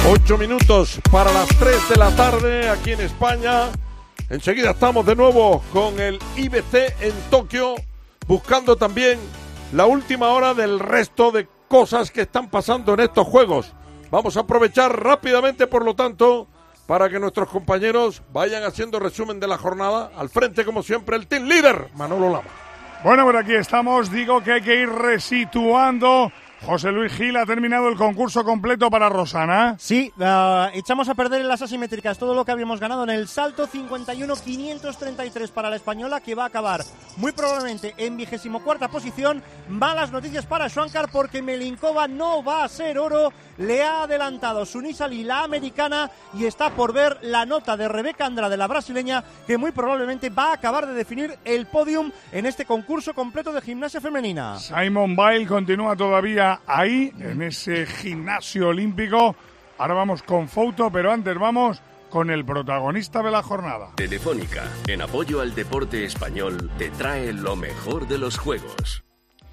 8 minutos para las 3 de la tarde aquí en España. Enseguida estamos de nuevo con el IBC en Tokio, buscando también la última hora del resto de cosas que están pasando en estos Juegos. Vamos a aprovechar rápidamente, por lo tanto, para que nuestros compañeros vayan haciendo resumen de la jornada. Al frente, como siempre, el team leader, Manolo Lama. Bueno, por aquí estamos. Digo que hay que ir resituando. José Luis Gil, ¿ha terminado el concurso completo para Rosana? Sí, echamos a perder en las asimétricas todo lo que habíamos ganado en el salto. 51.533 para la española, que va a acabar muy probablemente en 24ª posición. Malas noticias para Schwankar, porque Melinkova no va a ser oro. Le ha adelantado Sunisali, la americana, y está por ver la nota de Rebeca Andrade, la brasileña, que muy probablemente va a acabar de definir el podium en este concurso completo de gimnasia femenina. Simone Biles continúa todavía ahí, en ese gimnasio olímpico. Ahora vamos con Fouto, pero antes vamos con el protagonista de la jornada. Telefónica, en apoyo al deporte español, te trae lo mejor de los Juegos.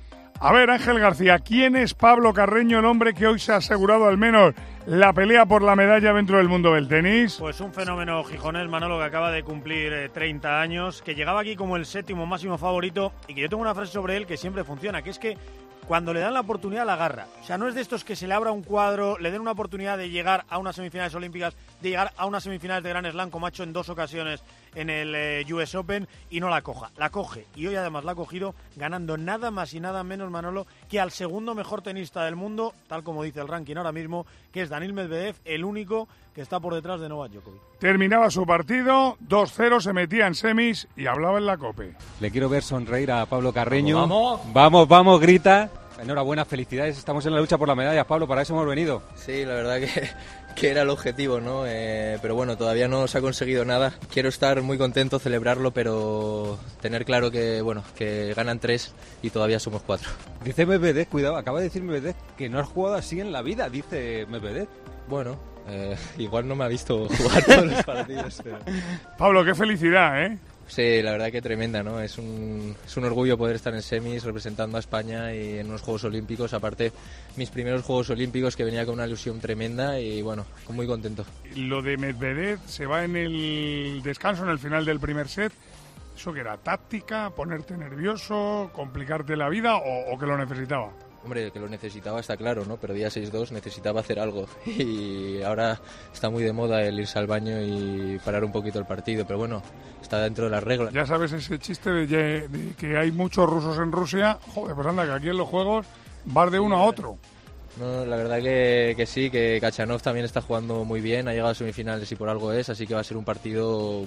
A ver, Ángel García, ¿quién es Pablo Carreño, el hombre que hoy se ha asegurado al menos la pelea por la medalla dentro del mundo del tenis? Pues un fenómeno gijonés, Manolo, que acaba de cumplir 30 años, que llegaba aquí como el séptimo máximo favorito, y que yo tengo una frase sobre él que siempre funciona, que es que cuando le dan la oportunidad la agarra. O sea, no es de estos que se le abra un cuadro, le den una oportunidad de llegar a unas semifinales olímpicas, de llegar a unas semifinales de Grand Slam, como ha hecho en 2 ocasiones en el US Open, y no la coja. La coge, y hoy además la ha cogido ganando nada más y nada menos, Manolo, que al segundo mejor tenista del mundo, tal como dice el ranking ahora mismo, que es Daniil Medvedev, el único que está por detrás de Novak Djokovic. Terminaba su partido, 2-0, se metía en semis y hablaba en la COPE. Le quiero ver sonreír a Pablo Carreño. ¡Vamos! ¡Vamos, vamos! Grita. Enhorabuena, felicidades, estamos en la lucha por la medalla, Pablo, para eso hemos venido. Sí, la verdad que era el objetivo, ¿no? Pero bueno, todavía no se ha conseguido nada. Quiero estar muy contento, celebrarlo, pero tener claro que, bueno, que ganan 3 y todavía somos 4. Dice Medvedev, cuidado, acaba de decir Medvedev que no has jugado así en la vida, dice Medvedev. Bueno, igual no me ha visto jugar todos los partidos. Pero... Pablo, qué felicidad, ¿eh? Sí, la verdad que tremenda, ¿no? Es un orgullo poder estar en semis representando a España y en unos Juegos Olímpicos. Aparte, mis primeros Juegos Olímpicos, que venía con una ilusión tremenda y, bueno, muy contento. Lo de Medvedev se va en el descanso, en el final del primer set. ¿Eso que era táctica, ponerte nervioso, complicarte la vida o que lo necesitaba? Hombre, que lo necesitaba está claro, ¿no? Perdía 6-2, necesitaba hacer algo. Y ahora está muy de moda el irse al baño y parar un poquito el partido. Pero bueno, está dentro de las reglas. Ya sabes ese chiste de que hay muchos rusos en Rusia. Joder, pues anda, que aquí en los Juegos vas de uno a otro. No, la verdad que sí, que Khachanov también está jugando muy bien, ha llegado a semifinales y por algo es, así que va a ser un partido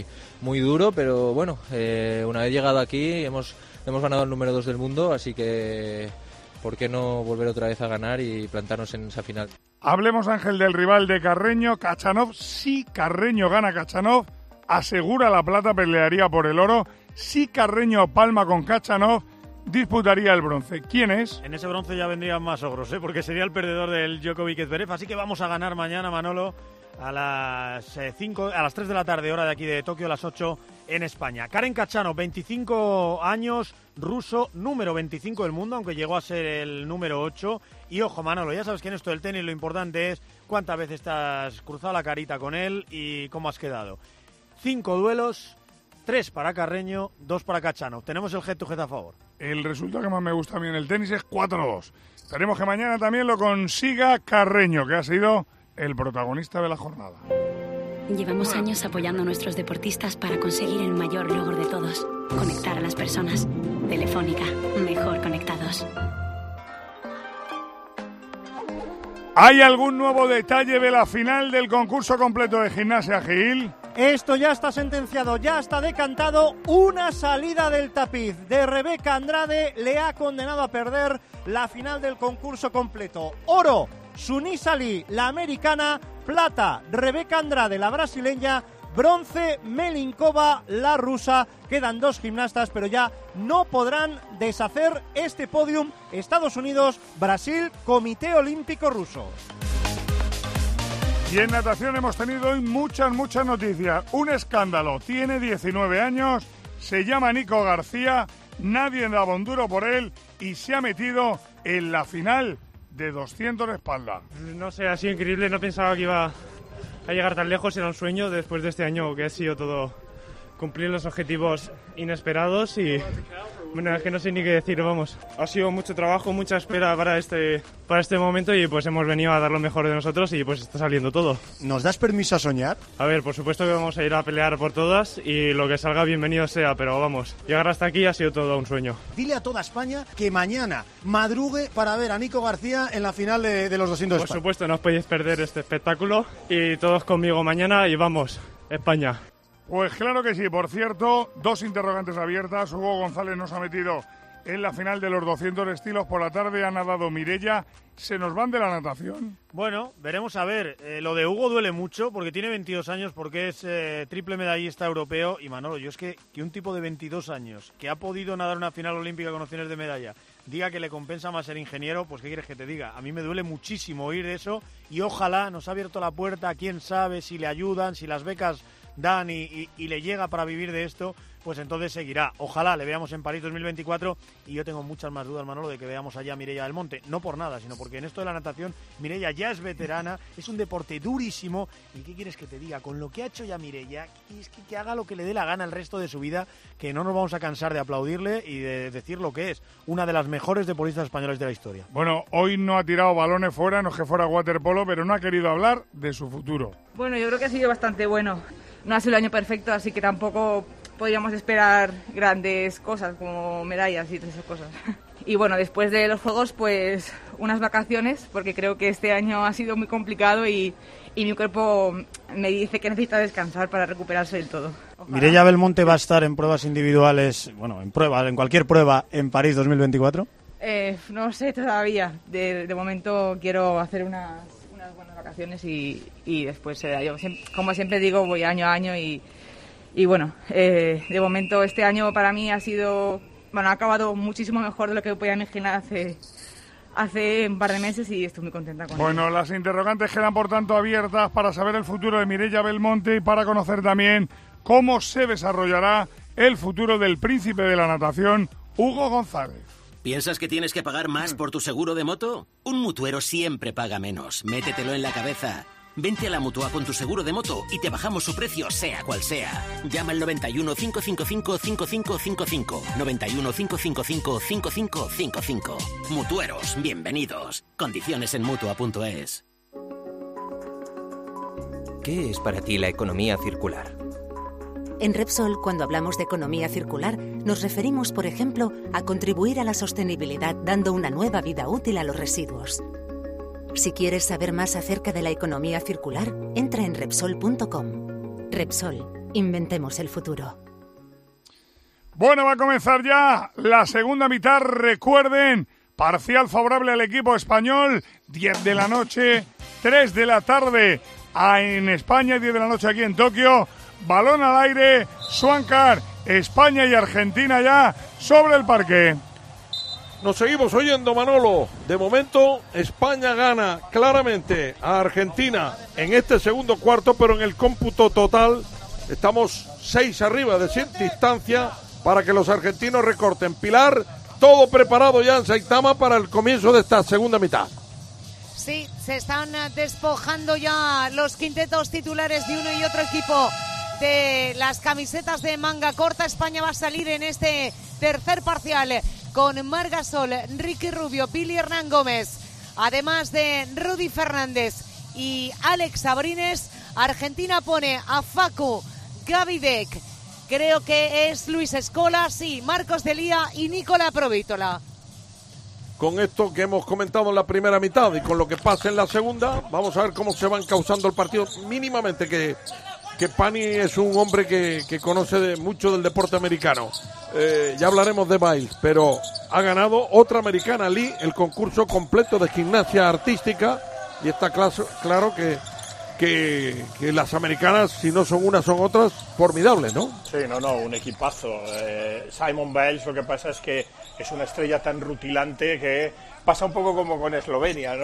muy duro, pero bueno, una vez llegado aquí hemos ganado el número 2 del mundo, así que ¿por qué no volver otra vez a ganar y plantarnos en esa final? Hablemos, Ángel, del rival de Carreño, Khachanov. Si Carreño gana Khachanov, asegura la plata, pelearía por el oro. Si Carreño palma con Khachanov, disputaría el bronce. ¿Quién es? En ese bronce ya vendrían más ogros, porque sería el perdedor del Djokovic-Zverev, así que vamos a ganar mañana, Manolo, a las 3 de la tarde, hora de aquí de Tokio, a las 8 en España. Karen Khachanov, 25 años, ruso, número 25 del mundo, aunque llegó a ser el número 8. Y ojo, Manolo, ya sabes que en esto del tenis lo importante es cuántas veces te has cruzado la carita con él y cómo has quedado. 5 duelos, 3 para Carreño, 2 para Khachanov. Tenemos el head-to-head a favor. El resultado que más me gusta a mí en el tenis es 4-2. Esperemos que mañana también lo consiga Carreño, que ha sido el protagonista de la jornada. Llevamos años apoyando a nuestros deportistas para conseguir el mayor logro de todos: conectar a las personas. Telefónica, mejor conectados. ¿Hay algún nuevo detalle de la final del concurso completo de gimnasia, Gil? Esto ya está sentenciado, ya está decantado. Una salida del tapiz de Rebeca Andrade le ha condenado a perder la final del concurso completo. Oro, Sunisali, la americana. Plata, Rebeca Andrade, la brasileña. Bronce, Melinkova, la rusa. Quedan 2 gimnastas, pero ya no podrán deshacer este podium. Estados Unidos, Brasil, Comité Olímpico Ruso. Y en natación hemos tenido hoy muchas noticias. Un escándalo. Tiene 19 años, se llama Nico García, nadie daba un duro por él y se ha metido en la final de 200 de espalda. No sé, ha sido increíble, no pensaba que iba a llegar tan lejos, era un sueño después de este año que ha sido todo cumplir los objetivos inesperados y bueno, es que no sé ni qué decir, vamos. Ha sido mucho trabajo, mucha espera para este momento y pues hemos venido a dar lo mejor de nosotros y pues está saliendo todo. ¿Nos das permiso a soñar? A ver, por supuesto que vamos a ir a pelear por todas y lo que salga bienvenido sea, pero vamos, llegar hasta aquí ha sido todo un sueño. Dile a toda España que mañana madrugue para ver a Nico García en la final de los 200 de Por España. supuesto, no os podéis perder este espectáculo y todos conmigo mañana y vamos, España. Pues claro que sí. Por cierto, 2 interrogantes abiertas. Hugo González nos ha metido en la final de los 200 estilos. Por la tarde ha nadado Mireia. ¿Se nos van de la natación? Bueno, veremos a ver. Lo de Hugo duele mucho porque tiene 22 años, porque es triple medallista europeo. Y Manolo, yo es que un tipo de 22 años que ha podido nadar una final olímpica con opciones de medalla diga que le compensa más ser ingeniero, pues ¿qué quieres que te diga? A mí me duele muchísimo oír eso y ojalá nos ha abierto la puerta, quién sabe si le ayudan, si las becas dan y le llega para vivir de esto, pues entonces seguirá. Ojalá le veamos en París 2024 y yo tengo muchas más dudas, Manolo, de que veamos allá a Mireia del Monte. No por nada, sino porque en esto de la natación Mireia ya es veterana, es un deporte durísimo y ¿qué quieres que te diga? Con lo que ha hecho ya Mireia, es que haga lo que le dé la gana el resto de su vida, que no nos vamos a cansar de aplaudirle y de decir lo que es, una de las mejores deportistas españolas de la historia. Bueno, hoy no ha tirado balones fuera, no es que fuera waterpolo, pero no ha querido hablar de su futuro. Bueno, yo creo que ha sido bastante bueno. No ha sido el año perfecto, así que tampoco podríamos esperar grandes cosas como medallas y todas esas cosas. Y bueno, después de los Juegos, pues unas vacaciones, porque creo que este año ha sido muy complicado y mi cuerpo me dice que necesita descansar para recuperarse del todo. Ojalá. Mireia Belmonte va a estar en pruebas individuales, bueno, en cualquier prueba en París 2024. No sé todavía. De momento quiero hacer unas buenas vacaciones y después será. Yo como siempre digo, voy año a año y bueno, de momento este año para mí ha acabado muchísimo mejor de lo que podía imaginar hace un par de meses y estoy muy contenta con Bueno, ello. las interrogantes quedan por tanto abiertas para saber el futuro de Mireia Belmonte y para conocer también cómo se desarrollará el futuro del príncipe de la natación, Hugo González. ¿Piensas que tienes que pagar más por tu seguro de moto? Un mutuero siempre paga menos. Métetelo en la cabeza. Vente a la Mutua con tu seguro de moto y te bajamos su precio, sea cual sea. Llama al 91 555 5555. 91 555 5555. Mutueros, bienvenidos. Condiciones en Mutua.es. ¿Qué es para ti la economía circular? En Repsol, cuando hablamos de economía circular, nos referimos, por ejemplo, a contribuir a la sostenibilidad dando una nueva vida útil a los residuos. Si quieres saber más acerca de la economía circular, entra en Repsol.com. Repsol, inventemos el futuro. Bueno, va a comenzar ya la segunda mitad. Recuerden, parcial favorable al equipo español, 10 de la noche, 3 de la tarde en España, 10 de la noche aquí en Tokio. Balón al aire, Swankar, España y Argentina ya sobre el parque. Nos seguimos oyendo, Manolo. De momento, España gana claramente a Argentina en este segundo cuarto, pero en el cómputo total estamos 6 arriba, es decir, distancia para que los argentinos recorten. Pilar, todo preparado ya en Saitama para el comienzo de esta segunda mitad. Sí, se están despojando ya los quintetos titulares de uno y otro equipo de las camisetas de manga corta. España va a salir en este tercer parcial con Marc Gasol, Ricky Rubio, Billy Hernán Gómez, además de Rudy Fernández y Alex Abrines. Argentina pone a Facu, Gaby Deck, creo que es Luis Escola, sí, Marcos Delía y Nicola Provítola. Con esto que hemos comentado en la primera mitad y con lo que pasa en la segunda, vamos a ver cómo se van causando el partido mínimamente, que Pani es un hombre que conoce mucho del deporte americano. Ya hablaremos de Biles, pero ha ganado otra americana, Lee, el concurso completo de gimnasia artística, y está claro que las americanas, si no son unas, son otras, formidables, ¿no? Sí, un equipazo. Simone Biles, lo que pasa es que es una estrella tan rutilante que pasa un poco como con Eslovenia, ¿no?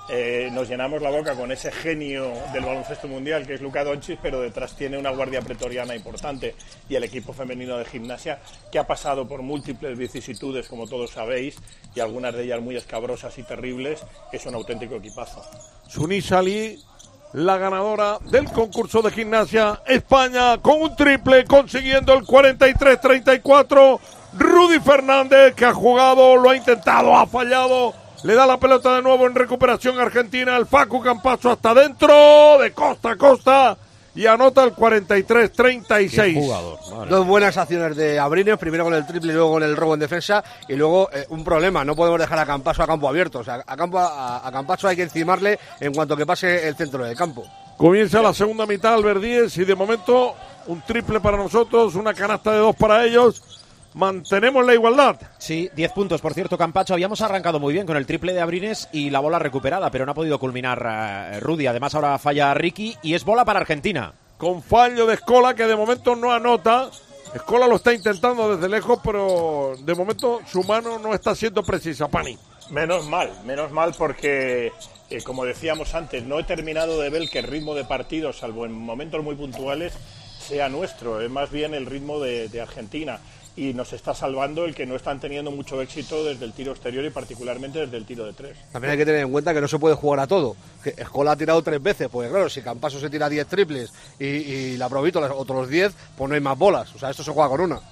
nos llenamos la boca con ese genio del baloncesto mundial que es Luka Doncic, pero detrás tiene una guardia pretoriana importante, y el equipo femenino de Gimnasia, que ha pasado por múltiples vicisitudes, como todos sabéis, y algunas de ellas muy escabrosas y terribles, es un auténtico equipazo. Sunisa Ali, la ganadora del concurso de Gimnasia España, con un triple, consiguiendo el 43-34. Rudy Fernández, que ha jugado, lo ha intentado, ha fallado. Le da la pelota de nuevo en recuperación Argentina. El Facu Campazzo hasta dentro, de costa a costa, y anota el 43-36. Jugador, vale. Dos buenas acciones de Abrines, primero con el triple y luego con el robo en defensa, y luego un problema, no podemos dejar a Campazzo a campo abierto. O sea, a Campazzo hay que encimarle en cuanto que pase el centro del campo. Comienza la segunda mitad, Albert Díez, y de momento un triple para nosotros, una canasta de 2 para ellos. Mantenemos la igualdad. Sí, 10 puntos. Por cierto, Campazzo, habíamos arrancado muy bien con el triple de Abrines y la bola recuperada, pero no ha podido culminar Rudy. Además, ahora falla Ricky y es bola para Argentina. Con fallo de Scola, que de momento no anota. Scola lo está intentando desde lejos, pero de momento su mano no está siendo precisa, Pani. Menos mal porque, como decíamos antes, no he terminado de ver que el ritmo de partido, salvo en momentos muy puntuales, sea nuestro. Es más bien el ritmo de Argentina. Y nos está salvando el que no están teniendo mucho éxito desde el tiro exterior y particularmente desde el tiro de 3. También hay que tener en cuenta que no se puede jugar a todo. Que Scola ha tirado 3 veces, pues claro, si Campazzo se tira 10 triples y la Provítola otros 10, pues no hay más bolas. O sea, esto se juega con una.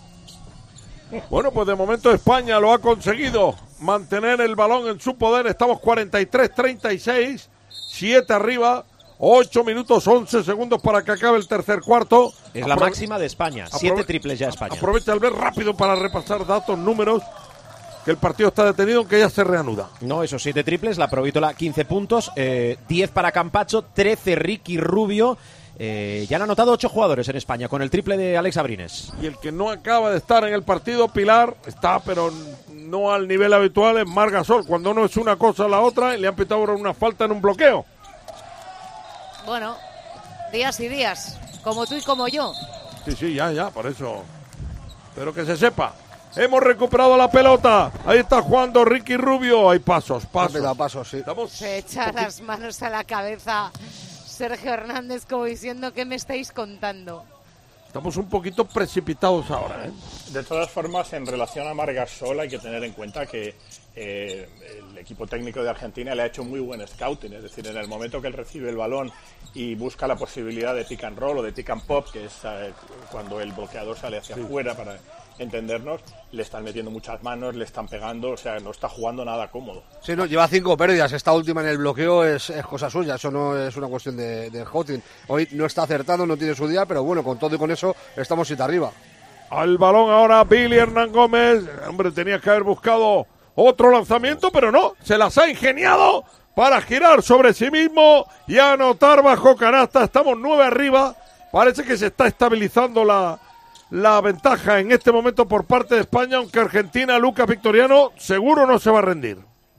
Bueno, pues de momento España lo ha conseguido, mantener el balón en su poder. Estamos 43-36, 7 arriba. 8 minutos 11 segundos para que acabe el tercer cuarto. Es la máxima de España, 7 triples ya España. Aprovecha el ver rápido para repasar datos, números, que el partido está detenido, aunque ya se reanuda. No, esos 7 triples, la Provítola 15 puntos, 10 para Campazzo, 13 Ricky Rubio. Ya han anotado 8 jugadores en España con el triple de Alex Abrines. Y el que no acaba de estar en el partido, Pilar, está pero no al nivel habitual, es Marc Gasol. Cuando uno es una cosa a la otra, le han pitado ahora una falta en un bloqueo. Bueno, días y días, como tú y como yo. Sí, ya, por eso. Pero que se sepa. Hemos recuperado la pelota. Ahí está jugando Ricky Rubio. Hay pasos. Sí. Se echa las manos a la cabeza Sergio Hernández como diciendo, ¿qué me estáis contando? Estamos un poquito precipitados ahora, ¿eh? De todas formas, en relación a Marc Gasol, hay que tener en cuenta que el equipo técnico de Argentina le ha hecho muy buen scouting. Es decir, en el momento que él recibe el balón y busca la posibilidad de pick and roll o de pick and pop, que es cuando el bloqueador sale hacia afuera, para entendernos, le están metiendo muchas manos, le están pegando, o sea, no está jugando nada cómodo. Sí, no, lleva 5 pérdidas. Esta última en el bloqueo es cosa suya, eso no es una cuestión de scouting. Hoy no está acertado, no tiene su día, pero bueno, con todo y con eso estamos 7 arriba. Al balón ahora Billy Hernán Gómez. Hombre, tenía que haber buscado otro lanzamiento, pero no, se las ha ingeniado para girar sobre sí mismo y anotar bajo canasta. Estamos 9 arriba. Parece que se está estabilizando la ventaja en este momento por parte de España, aunque Argentina, Lucas Victoriano, seguro no se va a rendir.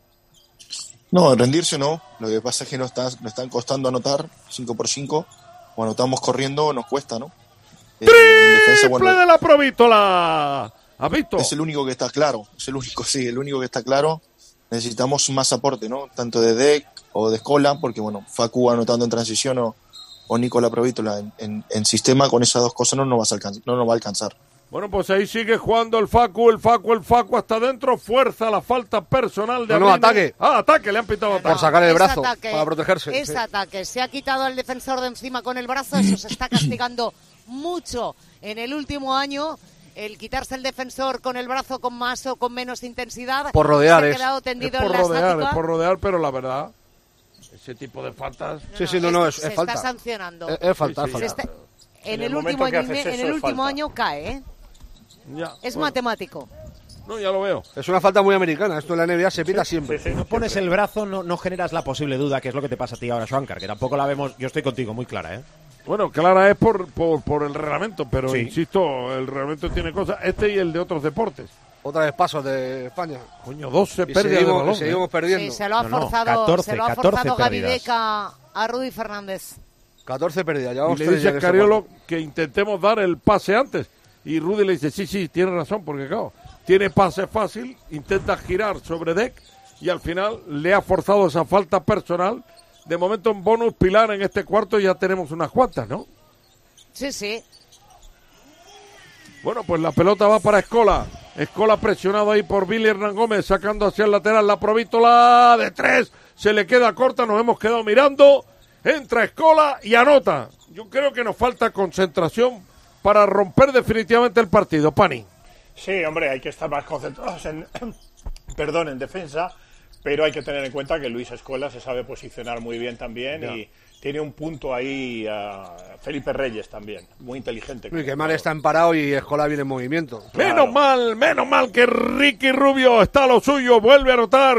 No, rendirse no. Lo que pasa es que nos están costando anotar 5x5. Cuando estamos corriendo nos cuesta, ¿no? ¡Triple de la Provítola! ¿Has visto? Es el único que está claro. Es el único que está claro. Necesitamos más aporte, ¿no? Tanto de Deck o de Scola, porque bueno, Facu anotando en transición o Nicola Provítola en sistema, con esas dos cosas no nos va a alcanzar. Bueno, pues ahí sigue jugando el Facu hasta adentro, fuerza la falta personal de ataque. Ataque, le han pitado ataque. Por sacar el brazo, para protegerse. Es ataque, se ha quitado al defensor de encima con el brazo, eso se está castigando mucho en el último año, el quitarse el defensor con el brazo con más o con menos intensidad. Por rodear, se ha quedado tendido en la estática. Es por rodear, pero la verdad, ese tipo de faltas... es falta. Está sancionando. Es falta. En el último año cae, ¿eh? Es matemático. No, ya lo veo. Es una falta muy americana. Esto en la NBA se pita siempre. No pones el brazo, no generas la posible duda, que es lo que te pasa a ti ahora, Schwankar, que tampoco la vemos. Yo estoy contigo, muy clara, ¿eh? Bueno, clara es por el reglamento, pero insisto, el reglamento tiene cosas. Y el de otros deportes. Otra vez pasos de España. Coño, 12 pérdidas de balón. Seguimos perdiendo. Sí, se lo ha forzado Gavideca a Rudy Fernández. 14 pérdidas. Y le dice a Scariolo que intentemos dar el pase antes. Y Rudy le dice, sí, tiene razón, porque claro, tiene pase fácil, intenta girar sobre Deck y al final le ha forzado esa falta personal. De momento en bonus, Pilar, en este cuarto ya tenemos unas cuantas, ¿no? Sí, sí. Bueno, pues la pelota va para Escola. Escola presionado ahí por Billy Hernán Gómez, sacando hacia el lateral la Provítola de 3. Se le queda corta, nos hemos quedado mirando. Entra Escola y anota. Yo creo que nos falta concentración para romper definitivamente el partido, Pani. Sí, hombre, hay que estar más concentrados en defensa, pero hay que tener en cuenta que Luis Escola se sabe posicionar muy bien también y tiene un punto ahí a Felipe Reyes también, muy inteligente. Y que mal está emparado y Escola viene en movimiento. Claro. Menos mal que Ricky Rubio está a lo suyo, vuelve a anotar,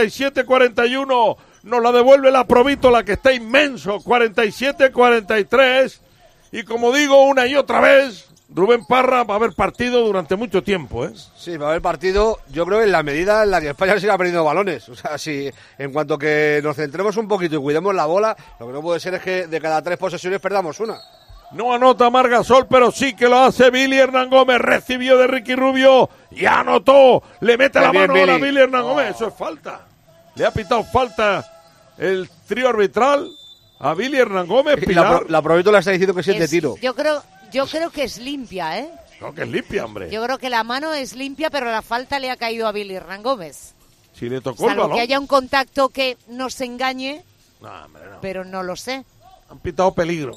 47-41, nos la devuelve la Provítola, que está inmenso, 47-43, y como digo una y otra vez, Rubén Parra, va a haber partido durante mucho tiempo, ¿eh? Sí, va a haber partido, yo creo, en la medida en la que España siga perdiendo balones. O sea, si en cuanto que nos centremos un poquito y cuidemos la bola, lo que no puede ser es que de cada 3 posesiones perdamos una. No anota Margasol, pero sí que lo hace Billy Hernán Gómez. Recibió de Ricky Rubio y anotó. Le mete la mano a Billy Hernán Gómez. Eso es falta. Le ha pitado falta el trío arbitral a Billy Hernán Gómez. Pilar. La Provítola está diciendo que sí es de tiro. Yo creo que es limpia, ¿eh? No, que es limpia, hombre. Yo creo que la mano es limpia, pero la falta le ha caído a Billy Hernán Gómez. Si le tocó el balón. Que haya un contacto que nos engañe, no, hombre, no. Pero no lo sé. Han pitado peligro.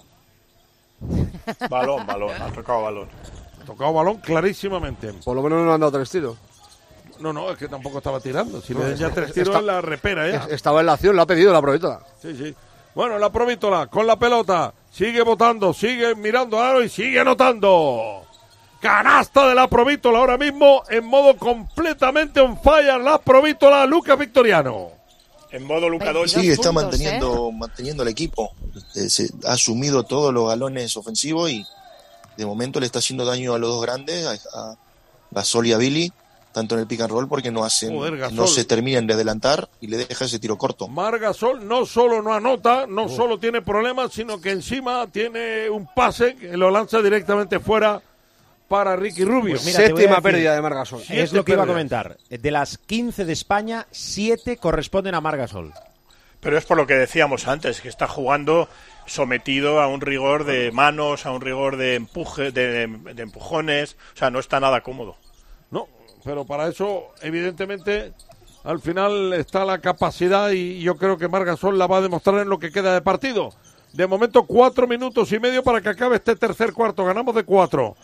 Balón, ha tocado balón. Ha tocado balón clarísimamente. Por lo menos no le han dado 3 tiros. No, es que tampoco estaba tirando. Si le dan ya 3 tiros en la repera ya. Estaba en la acción, lo ha pedido la Provítola. Sí. Bueno, la Provítola con la pelota. Sigue votando, sigue mirando a aro y sigue anotando. Canasta de la Provítola ahora mismo en modo completamente on fire. La Provítola, Lucas Victoriano. En modo Luka Doncic. Sí, está manteniendo el equipo. Se ha asumido todos los galones ofensivos y de momento le está haciendo daño a los dos grandes, a Gasol y a Billy, tanto en el pick and roll porque no se terminan de adelantar y le deja ese tiro corto. Margasol no solo no anota, no solo tiene problemas, sino que encima tiene un pase que lo lanza directamente fuera para Ricky Rubio. Pues mira, séptima pérdida de Margasol. Es lo que iba a comentar. De las 15 de España, 7 corresponden a Margasol. Pero es por lo que decíamos antes, que está jugando sometido a un rigor de manos, a un rigor de empuje, de empujones. O sea, no está nada cómodo. No, pero para eso, evidentemente, al final está la capacidad y yo creo que Margasol la va a demostrar en lo que queda de partido. De momento, 4 minutos y medio para que acabe este tercer cuarto. Ganamos de 4.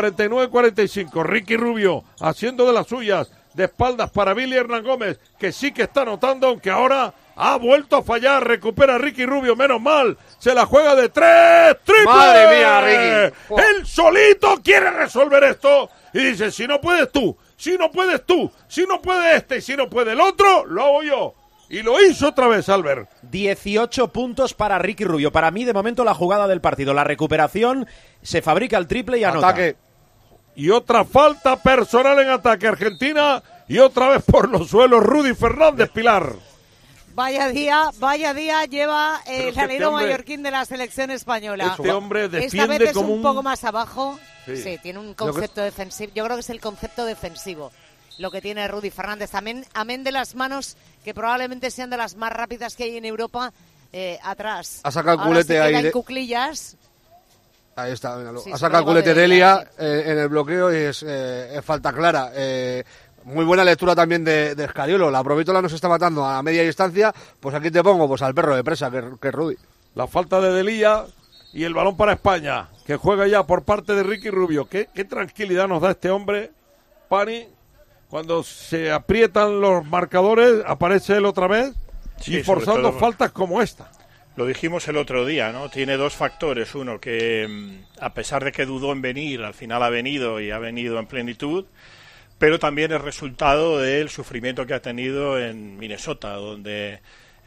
49-45. Ricky Rubio haciendo de las suyas. De espaldas para Billy Hernán Gómez, que sí que está anotando, aunque ahora ha vuelto a fallar. Recupera Ricky Rubio, menos mal. Se la juega de 3. ¡Triple! ¡Madre mía, Ricky! Oh. Él solito quiere resolver esto. Y dice, si no puedes tú, si no puedes tú, si no puede este, si no puede el otro, lo hago yo. Y lo hizo otra vez, Albert. 18 puntos para Ricky Rubio. Para mí, de momento, la jugada del partido. La recuperación, se fabrica el triple y anota. Ataque. Y otra falta personal en ataque Argentina. Y otra vez por los suelos Rudy Fernández, Pilar. Vaya día lleva el alero mallorquín de la selección española. Este hombre defiende Esta vez es como un poco más abajo. Sí, tiene un concepto defensivo. Yo creo que es el concepto defensivo lo que tiene Rudy Fernández. Amén de las manos, que probablemente sean de las más rápidas que hay en Europa, atrás. Ha sacado el culete ahí. En cuclillas. Ahí está, ha sacado el culete de Elia en el bloqueo y es falta clara. Muy buena lectura también de Escariolo. La Provítola nos está matando a media distancia. Pues aquí te pongo pues al perro de presa, que es Rudy. La falta de Delía y el balón para España, que juega ya por parte de Ricky Rubio. Qué tranquilidad nos da este hombre, Pani. Cuando se aprietan los marcadores, aparece él otra vez y forzando faltas como esta. Lo dijimos el otro día, ¿no? Tiene dos factores. Uno, que a pesar de que dudó en venir, al final ha venido y ha venido en plenitud. Pero también es resultado del sufrimiento que ha tenido en Minnesota, donde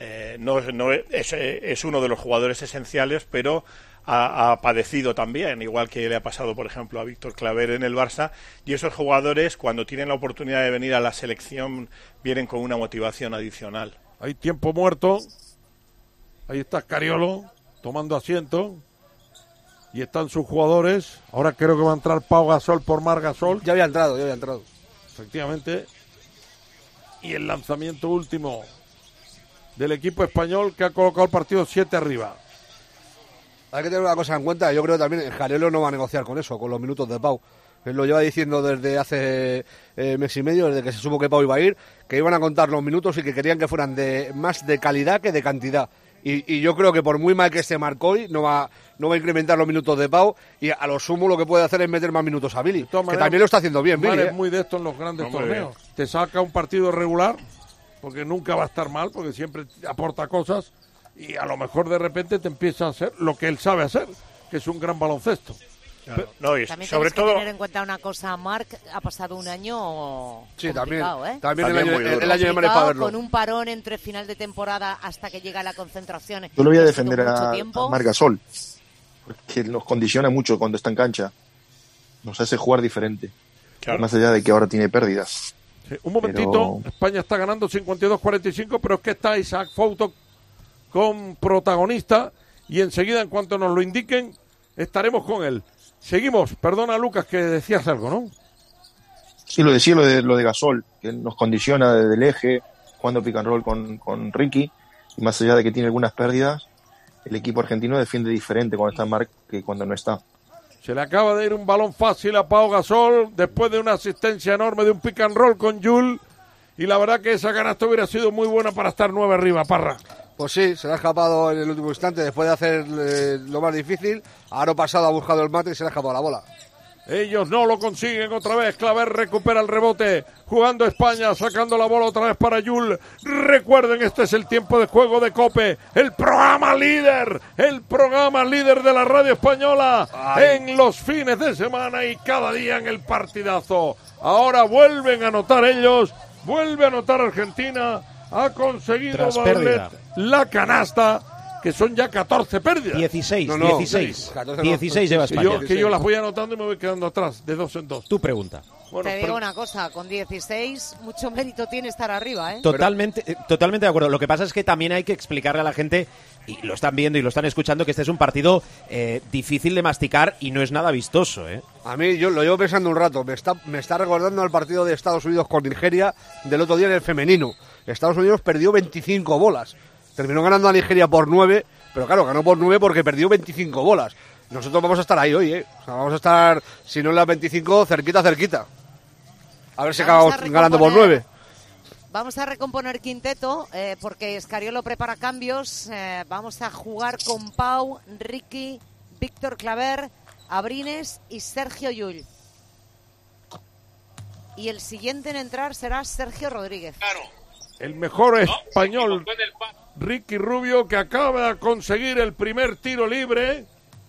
es uno de los jugadores esenciales, pero ha padecido también, igual que le ha pasado, por ejemplo, a Víctor Claver en el Barça. Y esos jugadores, cuando tienen la oportunidad de venir a la selección, vienen con una motivación adicional. Hay tiempo muerto. Ahí está Escariolo tomando asiento. Y están sus jugadores. Ahora creo que va a entrar Pau Gasol por Margasol. Ya había entrado. Efectivamente. Y el lanzamiento último del equipo español que ha colocado el partido 7 arriba. Hay que tener una cosa en cuenta, yo creo que también el Jarelo no va a negociar con eso, con los minutos de Pau. Él lo lleva diciendo desde hace mes y medio, desde que se supo que Pau iba a ir, que iban a contar los minutos y que querían que fueran más de calidad que de cantidad. Y yo creo que por muy mal que esté Marcoy, no va a incrementar los minutos de Pau, y a lo sumo lo que puede hacer es meter más minutos a Billy, que también lo está haciendo bien, Billy. Es muy de esto en los grandes torneos. Te saca un partido regular, porque nunca va a estar mal, porque siempre aporta cosas, y a lo mejor de repente te empieza a hacer lo que él sabe hacer, que es un gran baloncesto. Claro. No, y también sobre tenemos todo que tener en cuenta una cosa, Marc, ha pasado un año complicado, también el año de Mares para verlo. Con un parón entre final de temporada hasta que llega la concentración. Yo lo voy a defender a Marc Gasol, porque nos condiciona mucho cuando está en cancha, nos hace jugar diferente, más allá de que ahora tiene pérdidas. Sí, un momentito, España está ganando 52-45, pero es que está Isaac Fouto con protagonista, y enseguida, en cuanto nos lo indiquen, estaremos con él. Seguimos, perdona Lucas, que decías algo, ¿no? Sí, lo decía lo de Gasol, que nos condiciona desde el eje, jugando pick and roll con Ricky, y más allá de que tiene algunas pérdidas, el equipo argentino defiende diferente cuando está Marc que cuando no está. Se le acaba de ir un balón fácil a Pau Gasol, después de una asistencia enorme de un pick and roll con Yul, y la verdad que esa canasta hubiera sido muy buena para estar 9 arriba, Parra. Pues sí, se le ha escapado en el último instante, después de hacer lo más difícil. Aro pasado ha buscado el mate y se le ha escapado la bola. Ellos no lo consiguen otra vez. Claver recupera el rebote, jugando España, sacando la bola otra vez para Yul. Recuerden, este es el tiempo de juego de COPE, el programa líder de la radio española. En los fines de semana y cada día en el partidazo. Ahora vuelven a anotar ellos, vuelve a anotar Argentina. Ha conseguido Barlet la canasta, que son ya 14 pérdidas. 16 lleva España. Yo las voy anotando y me voy quedando atrás, de 2 en 2. Tu pregunta. Bueno, te digo una cosa, con 16 mucho mérito tiene estar arriba, ¿eh? Totalmente de acuerdo. Lo que pasa es que también hay que explicarle a la gente, y lo están viendo y lo están escuchando, que este es un partido difícil de masticar y no es nada vistoso, ¿eh? A mí, yo lo llevo pensando un rato, me está recordando al partido de Estados Unidos con Nigeria del otro día en el femenino. Estados Unidos perdió 25 bolas. Terminó ganando a Nigeria por 9, pero claro, ganó por 9 porque perdió 25 bolas. Nosotros vamos a estar ahí hoy, ¿eh? O sea, vamos a estar, si no en las 25, cerquita. A ver si acabamos ganando por 9. Vamos a recomponer quinteto, porque Escariolo prepara cambios. Vamos a jugar con Pau, Ricky, Víctor Claver, Abrines y Sergio Llull. Y el siguiente en entrar será Sergio Rodríguez. Claro. El mejor español, Ricky Rubio, que acaba de conseguir el primer tiro libre.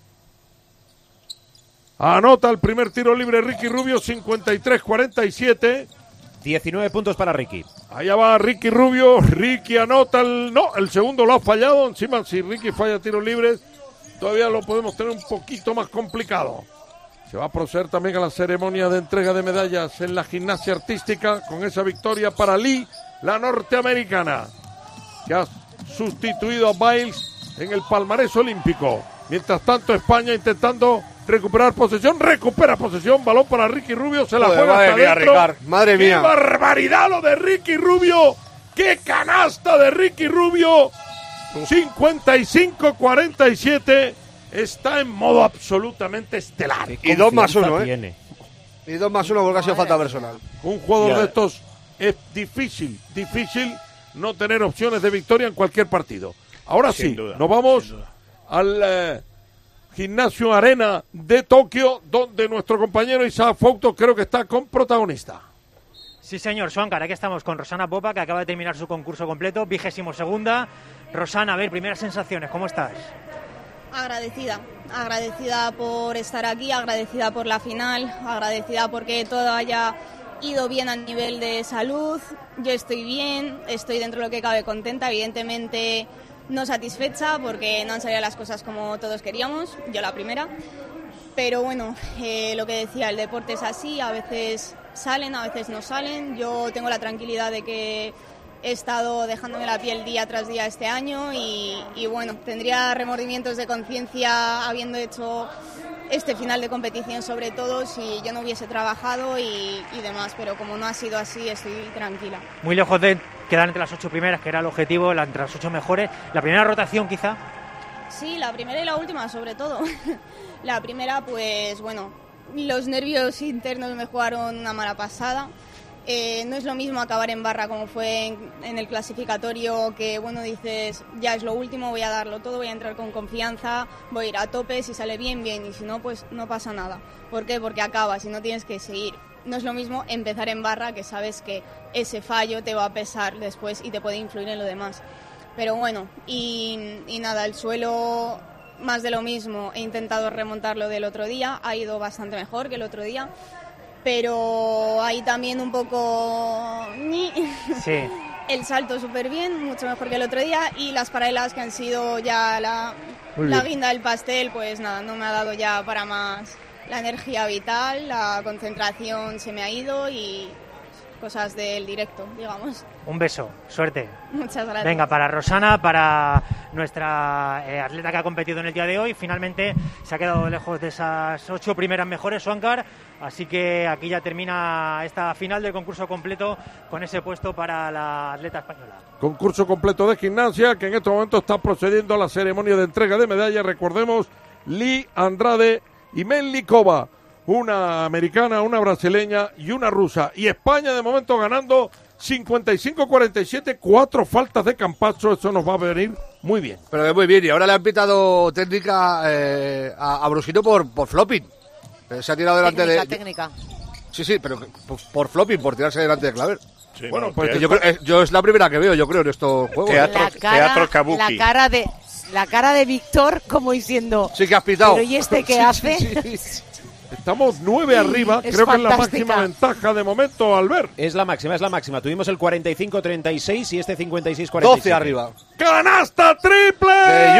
Anota el primer tiro libre Ricky Rubio, 53-47. 19 puntos para Ricky. Allá va Ricky Rubio. Ricky anota el segundo lo ha fallado. Encima, si Ricky falla tiros libres, todavía lo podemos tener un poquito más complicado. Se va a proceder también a la ceremonia de entrega de medallas en la gimnasia artística con esa victoria para Lee, la norteamericana, que ha sustituido a Biles en el palmarés olímpico. Mientras tanto, España intentando recuperar posesión, balón para Ricky Rubio, se la juega hasta adentro. Madre mía. ¡Qué barbaridad lo de Ricky Rubio! ¡Qué canasta de Ricky Rubio! 55-47, está en modo absolutamente estelar. Y 2+1, ¿eh? Y 2+1 porque ha sido falta personal. Un jugador de estos es difícil no tener opciones de victoria en cualquier partido. Ahora sí, nos vamos al Gimnasio Arena de Tokio, donde nuestro compañero Isaac Fouto creo que está con protagonista. Sí, señor, Suancar, aquí estamos con Rosana Popa, que acaba de terminar su concurso completo, 22ª. Rosana, a ver, primeras sensaciones, ¿cómo estás? Agradecida por estar aquí, agradecida por la final, agradecida porque todo haya ido bien a nivel de salud. Yo estoy bien, estoy dentro de lo que cabe contenta, evidentemente no satisfecha porque no han salido las cosas como todos queríamos, yo la primera, pero bueno, lo que decía, el deporte es así, a veces salen, a veces no salen. Yo tengo la tranquilidad de que he estado dejándome la piel día tras día este año y bueno, tendría remordimientos de conciencia habiendo hecho este final de competición, sobre todo si yo no hubiese trabajado y demás, pero como no ha sido así, estoy tranquila. Muy lejos de quedar entre las 8 primeras, que era el objetivo, entre las 8 mejores. La primera rotación quizá. Sí, la primera y la última sobre todo. La primera, pues bueno, los nervios internos me jugaron una mala pasada. No es lo mismo acabar en barra como fue en el clasificatorio, que bueno, dices, ya es lo último, voy a darlo todo, voy a entrar con confianza, voy a ir a tope, si sale bien, bien, y si no, pues no pasa nada. ¿Por qué? Porque acabas y no tienes que seguir. No es lo mismo empezar en barra, que sabes que ese fallo te va a pesar después y te puede influir en lo demás. Pero bueno, y nada, el suelo, más de lo mismo. He intentado remontarlo del otro día, ha ido bastante mejor que el otro día, pero ahí también un poco... Sí. El salto súper bien, mucho mejor que el otro día, y las paralelas, que han sido ya la guinda del pastel, pues nada, no me ha dado ya para más. La energía vital, la concentración se me ha ido y cosas del directo, digamos. Un beso, suerte. Muchas gracias. Venga, para Rosana, para nuestra atleta que ha competido en el día de hoy. Finalmente se ha quedado lejos de esas 8 primeras mejores, Suancar. Así que aquí ya termina esta final del concurso completo con ese puesto para la atleta española. Concurso completo de gimnasia que en este momento está procediendo a la ceremonia de entrega de medallas. Recordemos, Lee Andrade y Melnikova, una americana, una brasileña y una rusa. Y España de momento ganando 55-47, 4 faltas de Campazzo. Eso nos va a venir muy bien. Pero que muy bien, y ahora le han pitado técnica a Brusino por flopping. Se ha tirado delante técnica. Sí, pero por flopping, por tirarse delante de Claver. Sí, bueno, pues yo es la primera que veo, yo creo, en estos juegos. Teatro kabuki. La cara de Víctor como diciendo... Sí que has pitado. ¿Pero y este qué hace? Sí. Estamos 9 arriba, creo que es la máxima ventaja de momento, Albert. Es la máxima. Tuvimos el 45-36 y este 56-47. 12 arriba. ¡Canasta triple!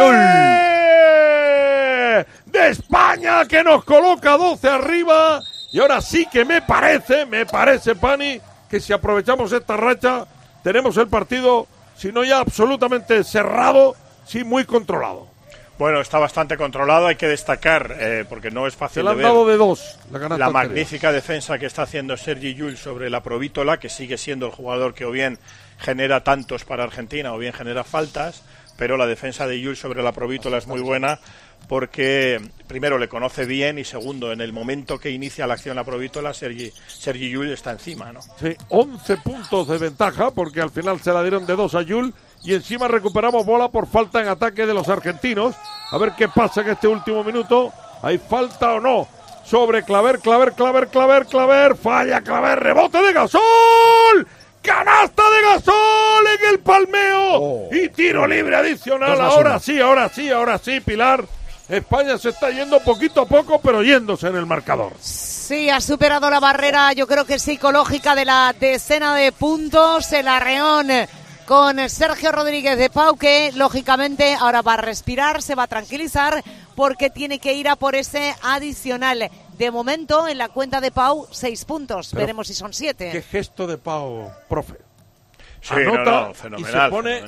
De España, que nos coloca 12 arriba. Y ahora sí que me parece, Pani, que si aprovechamos esta racha, tenemos el partido, si no ya absolutamente cerrado, sí muy controlado. Bueno, está bastante controlado, hay que destacar, porque no es fácil de ver. Se le han dado de 2 la magnífica defensa que está haciendo Sergi Llull sobre la Provítola, que sigue siendo el jugador que o bien genera tantos para Argentina o bien genera faltas, pero la defensa de Llull sobre la Provítola es muy buena porque, primero, le conoce bien y, segundo, en el momento que inicia la acción la Provítola, Sergi Llull está encima, ¿no? Sí, 11 puntos de ventaja porque al final se la dieron de 2 a Llull. Y encima recuperamos bola por falta en ataque de los argentinos. A ver qué pasa en este último minuto. ¿Hay falta o no? Sobre Claver. Falla Claver. Rebote de Gasol. Canasta de Gasol en el palmeo. Y tiro libre adicional. Ahora sí, Pilar. España se está yendo poquito a poco, pero yéndose en el marcador. Sí, ha superado la barrera, yo creo que psicológica, de la decena de puntos. El arreón con Sergio Rodríguez de Pau, que lógicamente ahora va a respirar, se va a tranquilizar porque tiene que ir a por ese adicional. De momento, en la cuenta de Pau, 6 puntos. Pero veremos si son 7. Qué gesto de Pau, profe. Sí, anota fenomenal, y se pone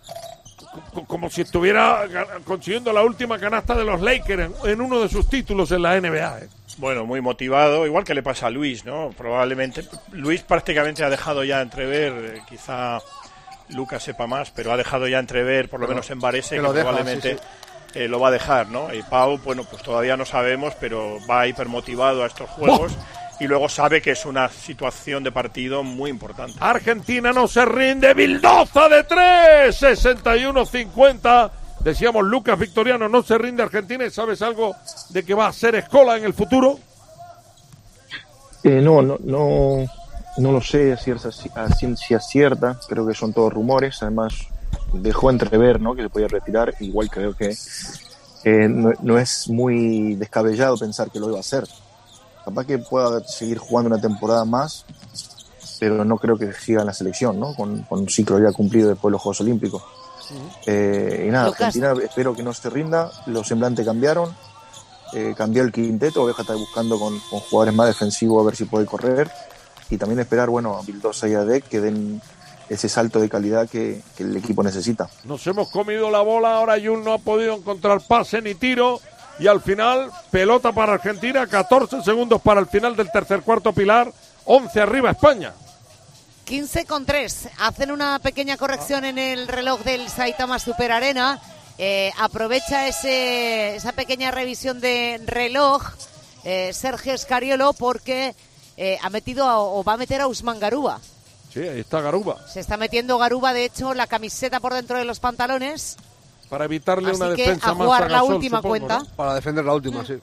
como si estuviera consiguiendo la última canasta de los Lakers en uno de sus títulos en la NBA. Bueno, muy motivado, igual que le pasa a Luis, ¿no? Probablemente. Luis prácticamente ha dejado ya entrever, quizá Lucas sepa más, pero ha dejado ya entrever, por lo menos en Varese, que probablemente lo va a dejar, ¿no? Y Pau, bueno, pues todavía no sabemos, pero va hipermotivado a estos juegos y luego sabe que es una situación de partido muy importante. Argentina no se rinde, Vildoza de 3, 61-50. Decíamos, Lucas Victoriano no se rinde Argentina. ¿Y sabes algo de que va a ser Escola en el futuro? No lo sé a ciencia cierta, creo que son todos rumores. Además dejó entrever, ¿no?, que se podía retirar. Igual creo que no es muy descabellado pensar que lo iba a hacer. Capaz que pueda seguir jugando una temporada más, pero no creo que siga en la selección, ¿no?, con un ciclo ya cumplido después de los Juegos Olímpicos. Y nada, Argentina espero que no se rinda. Los semblantes cambiaron, cambió el quinteto. Oveja está buscando con jugadores más defensivos a ver si puede correr. Y también esperar, a Vildoza y a Dec que den ese salto de calidad que el equipo necesita. Nos hemos comido la bola, ahora Llull no ha podido encontrar pase ni tiro. y al final pelota para Argentina, 14 segundos para el final del tercer cuarto, Pilar, 11 arriba España. 15:3. Hacen una pequeña corrección en el reloj del Saitama Super Arena. Aprovecha esa pequeña revisión de reloj Sergio Scariolo, porque ha metido o va a meter a Usman Garuba. Sí, ahí está Garuba. Se está metiendo Garuba, de hecho, la camiseta por dentro de los pantalones. Para evitarle Así una que defensa a más jugar a la Gasol, última supongo, cuenta. ¿no? Para defender la última, sí.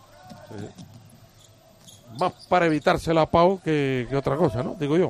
Más para evitársela a Pau que otra cosa, ¿no? Digo yo.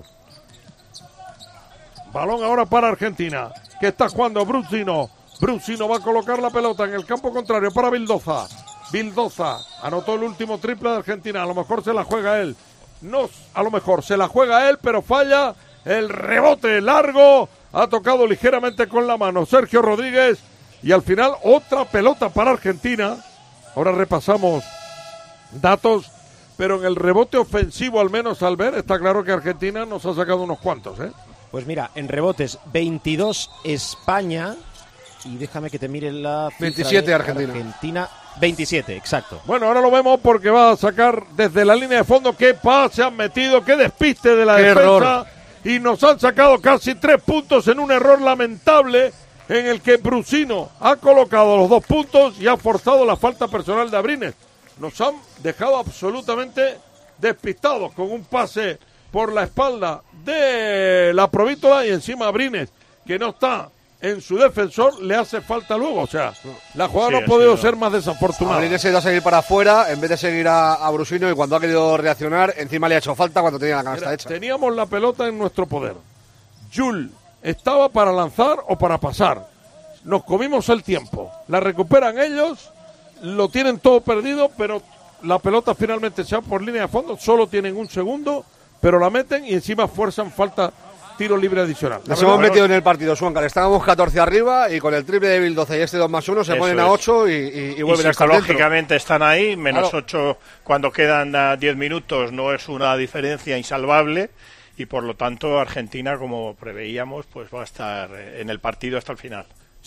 Balón ahora para Argentina, que está jugando Brusino. Brusino va a colocar la pelota en el campo contrario para Vildoza. Vildoza anotó el último triple de Argentina. A lo mejor se la juega él. No, a lo mejor se la juega él, pero falla el rebote largo. Ha tocado ligeramente con la mano Sergio Rodríguez. Y al final otra pelota para Argentina. Ahora repasamos datos, pero en el rebote ofensivo, al menos al ver, está claro que Argentina nos ha sacado unos cuantos, ¿eh? Pues mira, en rebotes 22 España, y déjame que te mire la cifra 27 de Argentina. 27, exacto. Bueno, ahora lo vemos porque va a sacar desde la línea de fondo. Qué pase han metido, qué despiste de la Qué defensa. error. Y nos han sacado casi 3 puntos en un error lamentable en el que Brusino ha colocado los 2 puntos y ha forzado la falta personal de Abrines. Nos han dejado absolutamente despistados con un pase por la espalda de la Provítola, y encima Abrines, que no está en su defensor, le hace falta luego. O sea, la jugada no ha podido ser más desafortunada. Abrines se iba a seguir para afuera en vez de seguir a Brusino, y cuando ha querido reaccionar, encima le ha hecho falta cuando tenía la canasta Mira, hecha. teníamos la pelota en nuestro poder. Jul estaba para lanzar o para pasar. Nos comimos el tiempo. La recuperan ellos, lo tienen todo perdido, pero la pelota finalmente se va por línea de fondo. Solo tienen un segundo, pero la meten y encima fuerzan falta, tiro libre adicional. Nos hemos metido en el partido, Suáncar. Estábamos 14 arriba y con el triple de Vildoza y este 2+1 se ponen a 8 y vuelven a estar dentro. Psicológicamente están ahí, menos Claro. 8 cuando quedan 10 minutos, no es una diferencia insalvable, y por lo tanto Argentina, como preveíamos, pues va a estar en el partido hasta el final.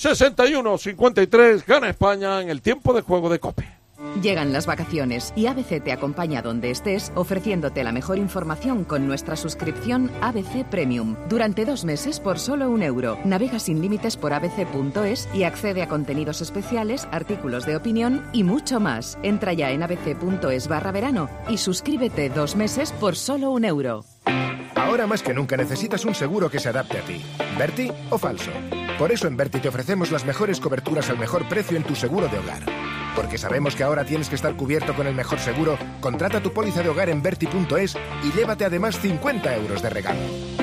61-53, gana España en el tiempo de juego de COPE. Llegan las vacaciones y ABC te acompaña donde estés, ofreciéndote la mejor información con nuestra suscripción ABC Premium. Durante 2 meses por solo €1. Navega sin límites por abc.es y accede a contenidos especiales, artículos de opinión y mucho más. Entra ya en abc.es/verano y suscríbete 2 meses por solo €1. Ahora más que nunca necesitas un seguro que se adapte a ti. ¿Berti o falso? Por eso en Berti te ofrecemos las mejores coberturas al mejor precio en tu seguro de hogar. Porque sabemos que ahora tienes que estar cubierto con el mejor seguro. Contrata tu póliza de hogar en Berti.es y llévate además 50 € de regalo.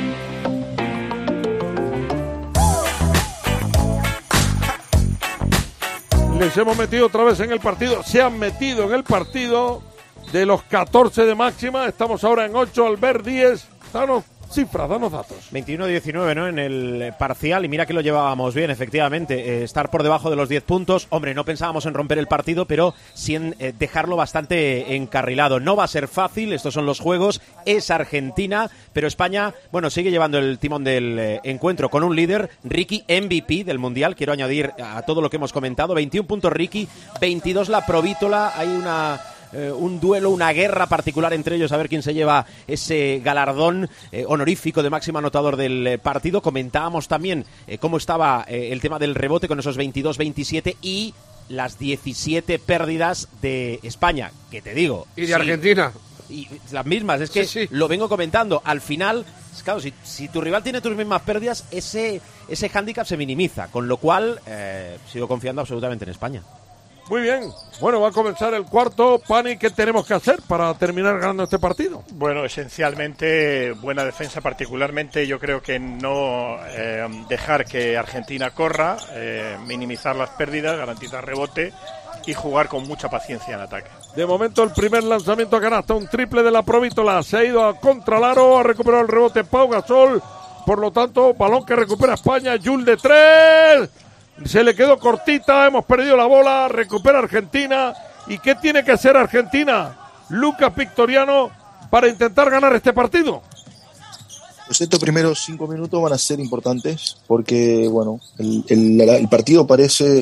Les hemos metido otra vez en el partido. Se han metido en el partido. De los 14 de máxima, estamos ahora en 8, al ver 10. Danos cifras, danos datos. 21-19, ¿no? En el parcial, y mira que lo llevábamos bien, efectivamente. Estar por debajo de los 10 puntos. Hombre, no pensábamos en romper el partido, pero sí en dejarlo bastante encarrilado. No va a ser fácil, estos son los juegos. Es Argentina, pero España, bueno, sigue llevando el timón del encuentro con un líder, Ricky, MVP del Mundial. Quiero añadir a todo lo que hemos comentado. 21 puntos Ricky, 22 la Provítola. Hay un duelo, una guerra particular entre ellos, a ver quién se lleva ese galardón honorífico de máximo anotador del partido. Comentábamos también cómo estaba el tema del rebote con esos 22-27 y las 17 pérdidas de España, que te digo. Y de Argentina. Y las mismas, es que Sí. lo vengo comentando. Al final, claro, si tu rival tiene tus mismas pérdidas, ese hándicap se minimiza, con lo cual sigo confiando absolutamente en España. Muy bien. Bueno, va a comenzar el cuarto. Pani, ¿qué tenemos que hacer para terminar ganando este partido? Bueno, esencialmente buena defensa, particularmente yo creo que no dejar que Argentina corra, minimizar las pérdidas, garantizar rebote y jugar con mucha paciencia en ataque. De momento el primer lanzamiento a canasta, un triple de la Provítola. Se ha ido a contralaro, ha recuperado el rebote Pau Gasol. Por lo tanto, balón que recupera España. Jul de 3. Se le quedó cortita, hemos perdido la bola, recupera Argentina. ¿Y qué tiene que hacer Argentina, Lucas Victoriano, para intentar ganar este partido? Pues estos primeros 5 minutos van a ser importantes porque, bueno, el partido parece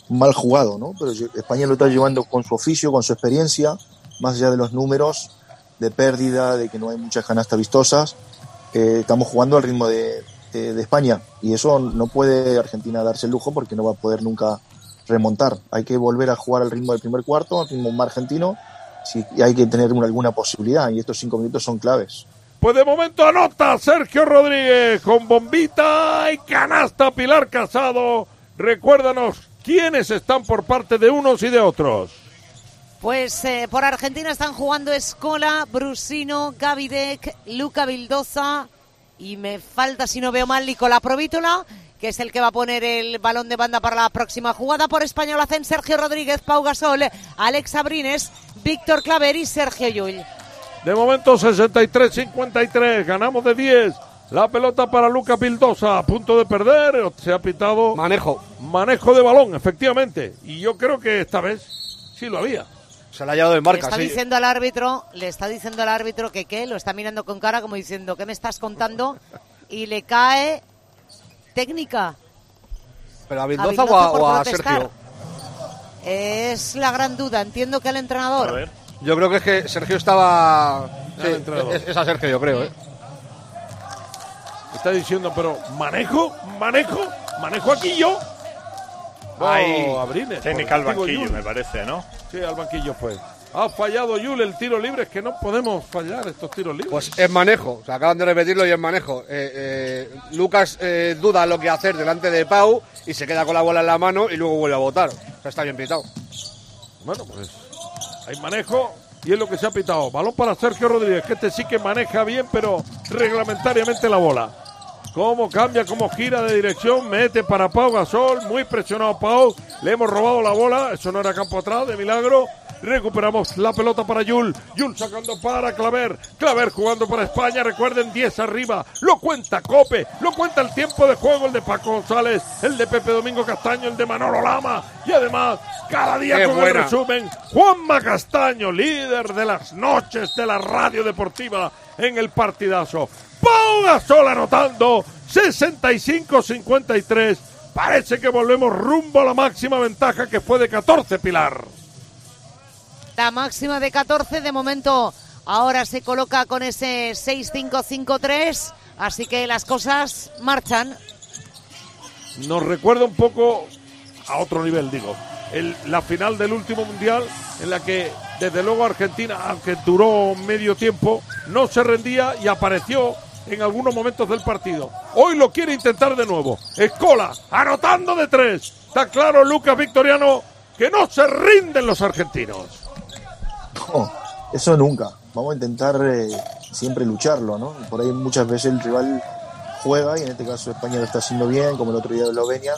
mal jugado, ¿no? Pero España lo está llevando con su oficio, con su experiencia, más allá de los números de pérdida, de que no hay muchas canastas vistosas. Estamos jugando al ritmo de España, y eso no puede Argentina darse el lujo, porque no va a poder nunca remontar. Hay que volver a jugar al ritmo del primer cuarto, al ritmo argentino, y hay que tener alguna posibilidad, y estos 5 minutos son claves. Pues de momento anota Sergio Rodríguez con bombita y canasta Pilar Casado. Recuérdanos quiénes están por parte de unos y de otros. Pues por Argentina están jugando Escola, Brusino, Gavidec, Luca Vildoza y me falta, si no veo mal, Nicolás Provítola, que es el que va a poner el balón de banda para la próxima jugada. Por España lo hacen Sergio Rodríguez, Pau Gasol, Alex Abrines, Víctor Claver y Sergio Llull. De momento 63-53, ganamos de 10. La pelota para Luca Vildoza, a punto de perder, se ha pitado manejo de balón, efectivamente, y yo creo que esta vez sí lo había. Se la ha llevado de marca, le está diciendo al árbitro que lo está mirando con cara como diciendo, ¿qué me estás contando? Y le cae técnica. ¿Pero a Vildoza o a Sergio? Es la gran duda, entiendo que el entrenador. A ver. Yo creo que es que Sergio estaba... Sí, es a Sergio, yo creo, Está diciendo, pero ¿manejo aquí yo? Abrines. Técnica al banquillo, me parece, ¿no? Sí, al banquillo fue. Ha fallado Yul el tiro libre, es que no podemos fallar estos tiros libres. Pues es manejo, acaban de repetirlo y es manejo. Lucas duda lo que hacer delante de Pau y se queda con la bola en la mano y luego vuelve a botar. O sea, está bien pitado. Bueno, pues hay manejo y es lo que se ha pitado. Balón para Sergio Rodríguez, que este sí que maneja bien, pero reglamentariamente la bola. Cómo cambia, cómo gira de dirección, mete para Pau Gasol, muy presionado Pau, le hemos robado la bola, eso no era campo atrás, de milagro. Recuperamos la pelota para Yul sacando para Claver jugando para España, recuerden 10 arriba, lo cuenta Cope, lo cuenta el tiempo de juego, el de Paco González, el de Pepe Domingo Castaño, el de Manolo Lama, y además cada día con el resumen, Juanma Castaño, líder de las noches de la radio deportiva en el partidazo. Pau Gasol anotando 65-53, parece que volvemos rumbo a la máxima ventaja que fue de 14, Pilar. La máxima de 14, de momento ahora se coloca con ese 6-5-5-3, así que las cosas marchan. Nos recuerda un poco a otro nivel, la final del último mundial, en la que desde luego Argentina, aunque duró medio tiempo, no se rendía y apareció en algunos momentos del partido. Hoy lo quiere intentar de nuevo. Escola, anotando de 3. Está claro, Lucas Victoriano, que no se rinden los argentinos. No, eso nunca. Vamos a intentar siempre lucharlo, ¿no? Por ahí muchas veces el rival juega, y en este caso España lo está haciendo bien, como el otro día de Eslovenia,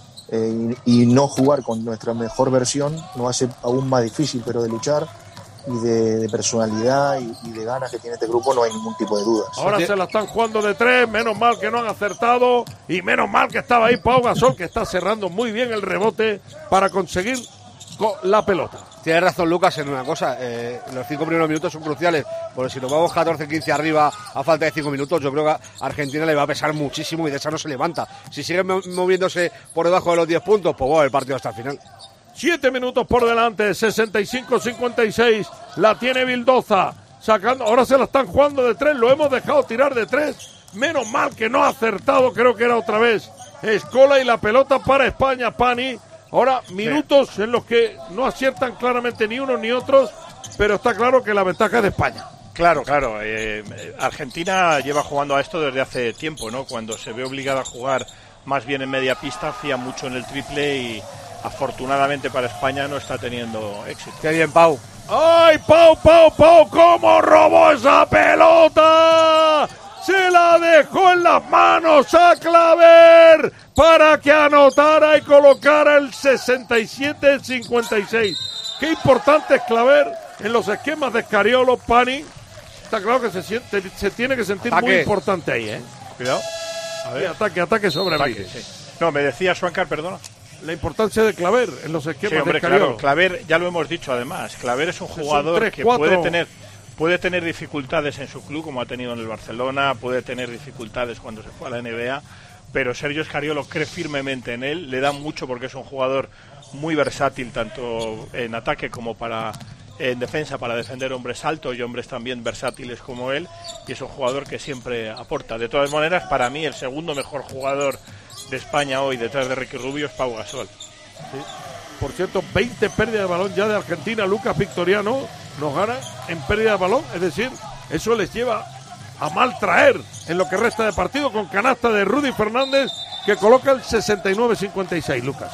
y no jugar con nuestra mejor versión nos hace aún más difícil, pero de luchar y de personalidad y de ganas que tiene este grupo no hay ningún tipo de dudas. Ahora se la están jugando de 3, menos mal que no han acertado y menos mal que estaba ahí Pau Gasol, que está cerrando muy bien el rebote para conseguir la pelota. Tiene razón Lucas en una cosa, los 5 primeros minutos son cruciales, porque si nos vamos 14-15 arriba a falta de 5 minutos, yo creo que a Argentina le va a pesar muchísimo y de esa no se levanta. Si sigue moviéndose por debajo de los 10 puntos, pues bueno, el partido hasta el final. 7 minutos por delante, 65-56, la tiene Vildoza, sacando, ahora se la están jugando de 3, lo hemos dejado tirar de 3, menos mal que no ha acertado, creo que era otra vez Escola, y la pelota para España, Pani. Ahora, minutos en los que no aciertan claramente ni unos ni otros, pero está claro que la ventaja es de España. Claro. Argentina lleva jugando a esto desde hace tiempo, ¿no? Cuando se ve obligada a jugar más bien en media pista, fía mucho en el triple y afortunadamente para España no está teniendo éxito. Qué bien, Pau. ¡Ay, Pau! ¡Cómo robó esa pelota! Se la dejó en las manos a Claver para que anotara y colocara el 67-56. Qué importante es Claver en los esquemas de Scariolo, Pani. Está claro que se tiene que sentir muy importante ahí, Cuidado. A ver. Ataque sobre mí. Sí. No, me decía Schwankar, perdona. La importancia de Claver en los esquemas de Scariolo. Claro, Claver, ya lo hemos dicho además, Claver es un jugador que puede tener dificultades en su club, como ha tenido en el Barcelona, puede tener dificultades cuando se fue a la NBA, pero Sergio Scariolo cree firmemente en él, le da mucho porque es un jugador muy versátil tanto en ataque como en defensa, para defender hombres altos y hombres también versátiles como él, y es un jugador que siempre aporta. De todas maneras, para mí el segundo mejor jugador de España hoy detrás de Ricky Rubio es Pau Gasol. Sí. Por cierto, 20 pérdidas de balón ya de Argentina. Lucas Victoriano nos gana en pérdida de balón, es decir, eso les lleva a mal traer en lo que resta de partido, con canasta de Rudy Fernández que coloca el 69-56, Lucas.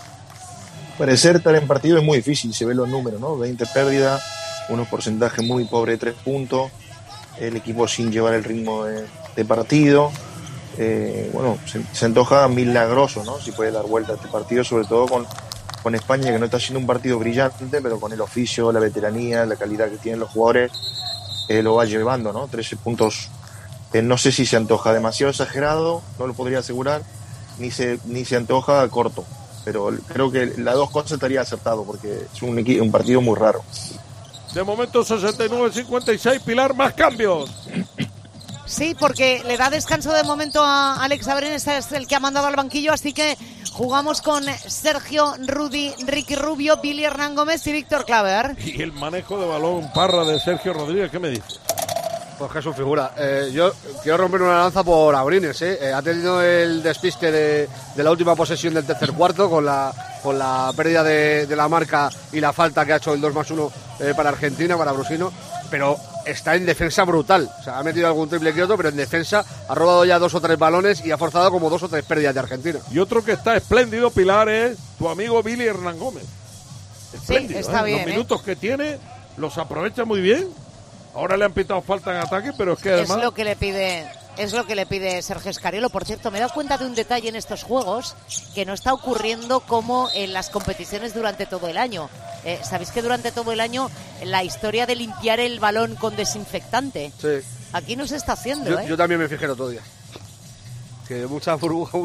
Parecer estar en partido es muy difícil, se ven los números, ¿no? 20 pérdidas, unos porcentajes muy pobres de 3 puntos, el equipo sin llevar el ritmo de partido. Bueno, se antoja milagroso, ¿no? Si puede dar vuelta a este partido, sobre todo con España, que no está haciendo un partido brillante, pero con el oficio, la veteranía, la calidad que tienen los jugadores, lo va llevando, ¿no? 13 puntos, no sé si se antoja demasiado exagerado, no lo podría asegurar, ni se antoja corto, pero creo que las dos cosas estaría acertado, porque es un partido muy raro. De momento 69-56, Pilar, más cambios. Sí, porque le da descanso de momento a Alex Abril, este es el que ha mandado al banquillo, así que jugamos con Sergio, Rudy, Ricky Rubio, Billy Hernán Gómez y Víctor Claver. Y el manejo de balón parra de Sergio Rodríguez, ¿qué me dices? Pues que es su figura. Yo quiero romper una lanza por Abrines. Ha tenido el despiste de la última posesión del tercer cuarto con la pérdida de la marca y la falta que ha hecho el 2+1 para Argentina, para Brusino, pero está en defensa brutal. O sea, ha metido algún triple que otro, pero en defensa ha robado ya 2 o 3 balones y ha forzado como 2 o 3 pérdidas de Argentina. Y otro que está espléndido, Pilar, es tu amigo Billy Hernán Gómez. Espléndido, sí, está bien. Los minutos que tiene los aprovecha muy bien. Ahora le han pitado falta en ataque, pero es que además... Es lo que le pide Sergio Scariolo. Por cierto, me he dado cuenta de un detalle en estos juegos que no está ocurriendo como en las competiciones durante todo el año. ¿Sabéis que durante todo el año la historia de limpiar el balón con desinfectante? Sí. Aquí no se está haciendo, yo también me fijé el otro día. Que mucha burbuja,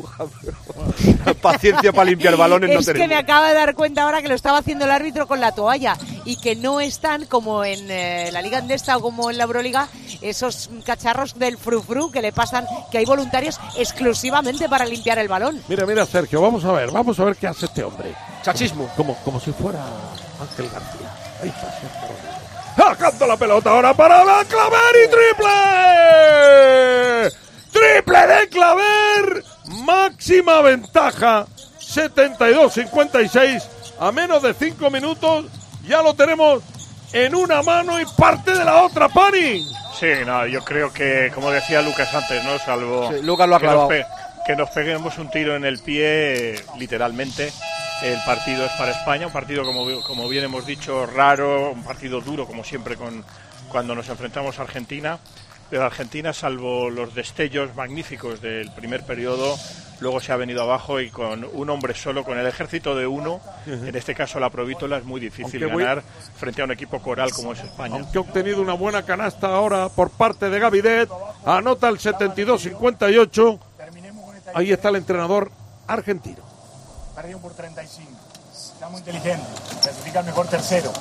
pero paciencia para limpiar balones no tenemos. Es que me acabo de dar cuenta ahora que lo estaba haciendo el árbitro con la toalla y que no están como en la Liga Endesa o como en la Euroliga esos cacharros del frufru que le pasan, que hay voluntarios exclusivamente para limpiar el balón. Mira, Sergio, vamos a ver qué hace este hombre. Chachismo. Como si fuera Ángel García. Ahí está Sergio. ¡Sacando la pelota ahora para Claver y triple! ¡Triple de Claver! Máxima ventaja, 72-56, a menos de 5 minutos, ya lo tenemos en una mano y parte de la otra, Pani. Sí, no, yo creo que, como decía Lucas antes, ¿no? Salvo sí, Lucas lo ha clavado. Que nos peguemos un tiro en el pie, literalmente, el partido es para España, un partido, como bien hemos dicho, raro, un partido duro, como siempre, cuando nos enfrentamos a Argentina. Pero Argentina, salvo los destellos magníficos del primer periodo, luego se ha venido abajo y con un hombre solo, con el ejército de uno, en este caso la Provítola, es muy difícil ganar frente a un equipo coral como es España. Aunque ha obtenido una buena canasta ahora por parte de Gavidet, anota el 72-58. Ahí está el entrenador argentino. Perdieron por 35. Seamos inteligentes. Clasifica el mejor tercero.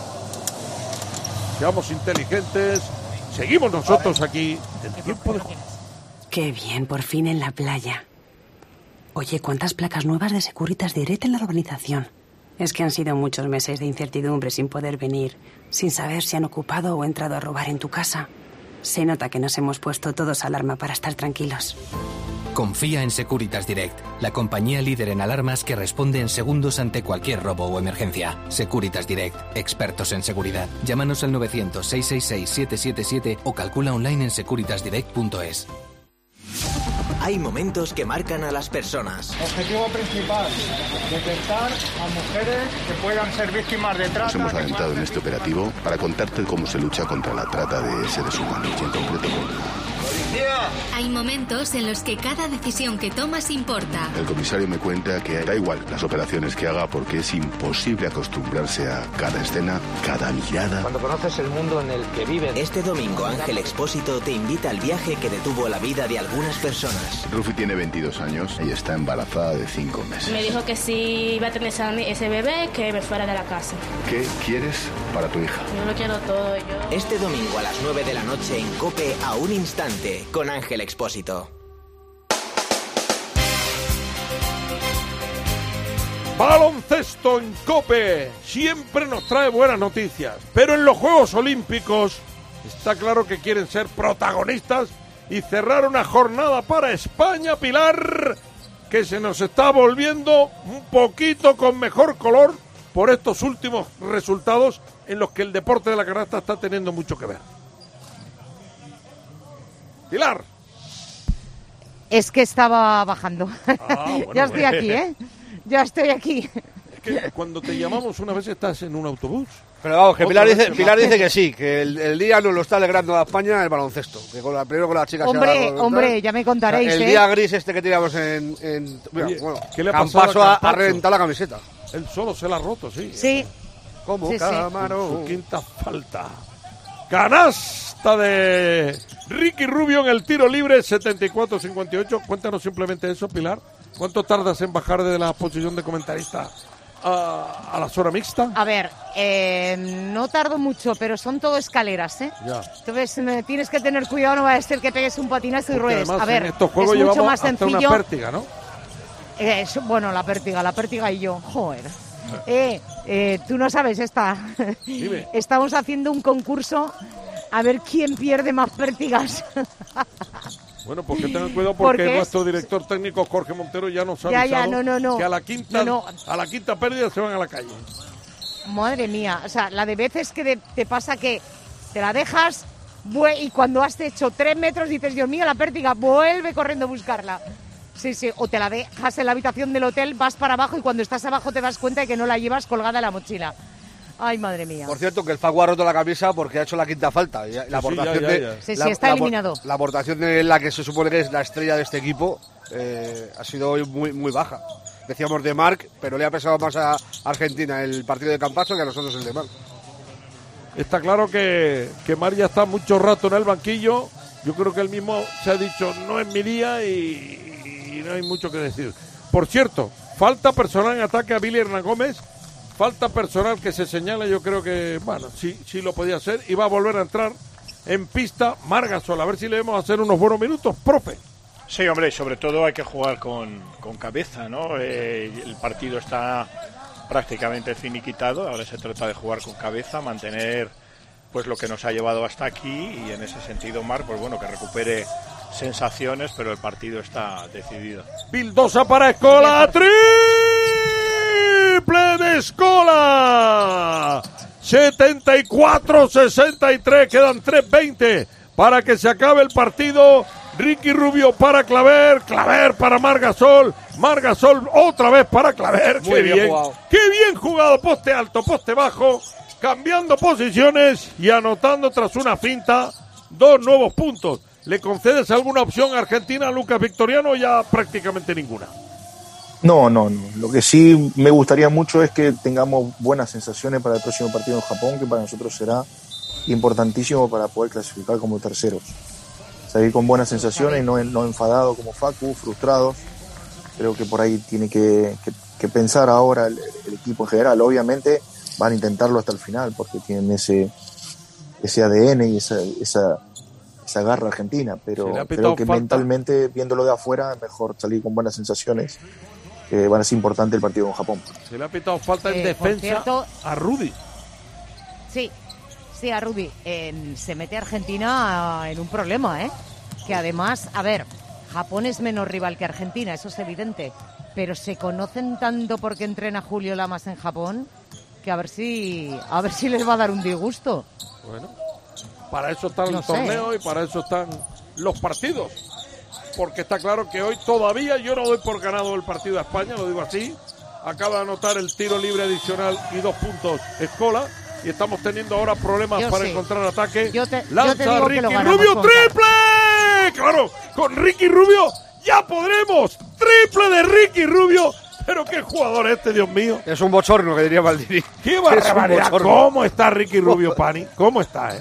Seamos inteligentes. Seguimos nosotros aquí en tiempo de juego. Qué bien, por fin en la playa. Oye, ¿cuántas placas nuevas de Securitas Direct en la urbanización? Es que han sido muchos meses de incertidumbre sin poder venir, sin saber si han ocupado o entrado a robar en tu casa. Se nota que nos hemos puesto todos alarma para estar tranquilos. Confía en Securitas Direct, la compañía líder en alarmas que responde en segundos ante cualquier robo o emergencia. Securitas Direct, expertos en seguridad. Llámanos al 900-666-777 o calcula online en securitasdirect.es. Hay momentos que marcan a las personas. Objetivo principal, detectar a mujeres que puedan ser víctimas de trata. Nos hemos adentrado en este operativo para contarte cómo se lucha contra la trata de seres humanos y en concreto Hay momentos en los que cada decisión que tomas importa. El comisario me cuenta que da igual las operaciones que haga porque es imposible acostumbrarse a cada escena, cada mirada. Cuando conoces el mundo en el que viven. Este domingo Ángel Expósito te invita al viaje que detuvo la vida de algunas personas. Rufi tiene 22 años y está embarazada de 5 meses. Me dijo que si iba a tener ese bebé, que me fuera de la casa. ¿Qué quieres para tu hija? Yo lo quiero todo. Este domingo a las 9 de la noche en COPE, a un instante, con Ángel Expósito. Baloncesto en COPE siempre nos trae buenas noticias, pero en los Juegos Olímpicos está claro que quieren ser protagonistas y cerrar una jornada para España, Pilar, que se nos está volviendo un poquito con mejor color por estos últimos resultados en los que el deporte de la canasta está teniendo mucho que ver. Pilar. Es que estaba bajando. Bueno, ya estoy aquí, ¿eh? Ya estoy aquí. Es que cuando te llamamos una vez estás en un autobús. Pero vamos, que Pilar dice que sí, que el día nos lo está alegrando a España el baloncesto. Que primero con las chicas... Hombre, ya me contaréis, el día gris que tiramos en Oye, bueno, ¿qué le ha pasado Campaso a ha reventado la camiseta. Él solo se la ha roto, sí. Sí. Como Sí, camarón. Su quinta falta. Canasta de Ricky Rubio en el tiro libre, 74-58. Cuéntanos simplemente eso, Pilar. ¿Cuánto tardas en bajar de la posición de comentarista a la zona mixta? A ver, no tardo mucho, pero son todo escaleras, ¿eh? Ya. Entonces tienes que tener cuidado, no va a ser que pegues un patinazo y ruedes. Además, A ver, en estos juegos es mucho llevamos más hasta sencillo. una pértiga, ¿no? Bueno, la pértiga y yo, joder. Tú no sabes esta. Dime. Estamos haciendo un concurso a ver quién pierde más pértigas. Bueno, pues que tengan cuidado porque Porque nuestro director técnico Jorge Montero ya nos ha Ya, avisado no. que a la quinta pérdida se van a la calle. Madre mía, o sea, la de veces que te pasa que te la dejas y cuando has hecho 3 metros dices, Dios mío, la pértiga, vuelve corriendo a buscarla. Sí, o te la dejas en la habitación del hotel, vas para abajo y cuando estás abajo te das cuenta de que no la llevas colgada en la mochila. Ay, madre mía. Por cierto, que el Facu ha roto la camisa porque ha hecho la quinta falta. La aportación Sí, está eliminado. La aportación de la que se supone que es la estrella de este equipo ha sido hoy muy, muy baja. Decíamos de Marc, pero le ha pesado más a Argentina el partido de Campaso que a nosotros el de Marc. Está claro que Marc ya está mucho rato en el banquillo. Yo creo que él mismo se ha dicho, no es mi día y no hay mucho que decir. Por cierto, falta personal en ataque a Billy Hernán Gómez. Falta personal que se señala, yo creo que, bueno, sí lo podía hacer. Y va a volver a entrar en pista Marc Gasol. A ver si le vemos hacer unos buenos minutos, profe. Sí, hombre, sobre todo hay que jugar con cabeza, ¿no? El partido está prácticamente finiquitado. Ahora se trata de jugar con cabeza, mantener pues lo que nos ha llevado hasta aquí. Y en ese sentido, Marc, pues bueno, que recupere sensaciones, pero el partido está decidido. Bildosa para Escola. ¡Triple de Escola! 74-63, quedan 3:20 para que se acabe el partido. Ricky Rubio para Claver, Claver para Marc Gasol, Marc Gasol otra vez para Claver. Muy bien jugado. Qué bien jugado, poste alto, poste bajo, cambiando posiciones y anotando tras una finta 2 nuevos puntos. ¿Le concedes alguna opción a Argentina, Lucas Victoriano, o ya prácticamente ninguna? No. Lo que sí me gustaría mucho es que tengamos buenas sensaciones para el próximo partido en Japón, que para nosotros será importantísimo para poder clasificar como terceros. Salir con buenas sensaciones, no enfadados como Facu, frustrados. Creo que por ahí tiene que pensar ahora el equipo en general. Obviamente van a intentarlo hasta el final porque tienen ese ADN y esa garra argentina, pero creo que mentalmente, viéndolo de afuera, es mejor salir con buenas sensaciones, que van a ser importante el partido con Japón. Se le ha pitado falta en defensa a Rudy. Sí, a Rudy. Se mete Argentina en un problema, que además, a ver, Japón es menos rival que Argentina, eso es evidente, pero se conocen tanto porque entrena Julio Lamas en Japón, que a ver si les va a dar un disgusto. Bueno, para eso está el torneo y para eso están los partidos. Porque está claro que hoy todavía yo no doy por ganado el partido a España, lo digo así. Acaba de anotar el tiro libre adicional y 2 puntos Escola. Y estamos teniendo ahora problemas para encontrar ataque. Lanza Ricky Rubio, ¡triple! Claro, con Ricky Rubio ya podremos. ¡Triple de Ricky Rubio! Pero qué jugador este, Dios mío. Es un bochorno, que diría Maldini. ¡Qué barbaridad! ¿Cómo está Ricky Rubio, Pani? ¿Cómo está,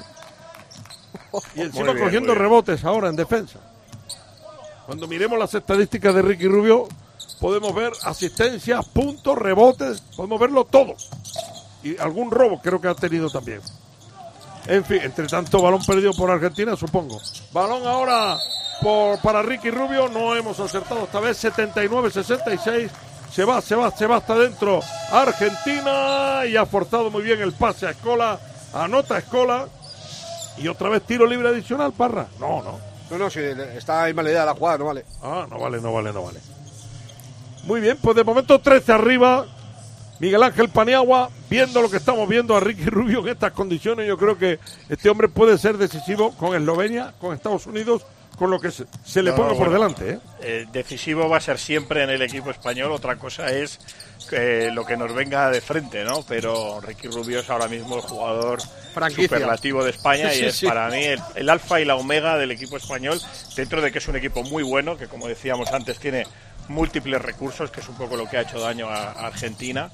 Y encima cogiendo rebotes ahora en defensa. Cuando miremos las estadísticas de Ricky Rubio, podemos ver asistencias, puntos, rebotes, podemos verlo todo. Y algún robo creo que ha tenido también. En fin, entre tanto, balón perdido por Argentina, supongo. Balón ahora para Ricky Rubio, no hemos acertado esta vez, 79-66. Se va hasta adentro Argentina y ha forzado muy bien el pase a Escola. Anota Escola. Y otra vez tiro libre adicional, Parra. No, si está ahí mal idea la jugada, no vale. No vale. Muy bien, pues de momento 13 arriba. Miguel Ángel Paniagua, viendo lo que estamos viendo a Ricky Rubio en estas condiciones, yo creo que este hombre puede ser decisivo con Eslovenia, con Estados Unidos, con lo que se le ponga por delante. Decisivo va a ser siempre en el equipo español. Otra cosa es lo que nos venga de frente, ¿no? Pero Ricky Rubio es ahora mismo el jugador superlativo de España y es para mí el alfa y la omega del equipo español, dentro de que es un equipo muy bueno, que como decíamos antes tiene múltiples recursos, que es un poco lo que ha hecho daño a Argentina.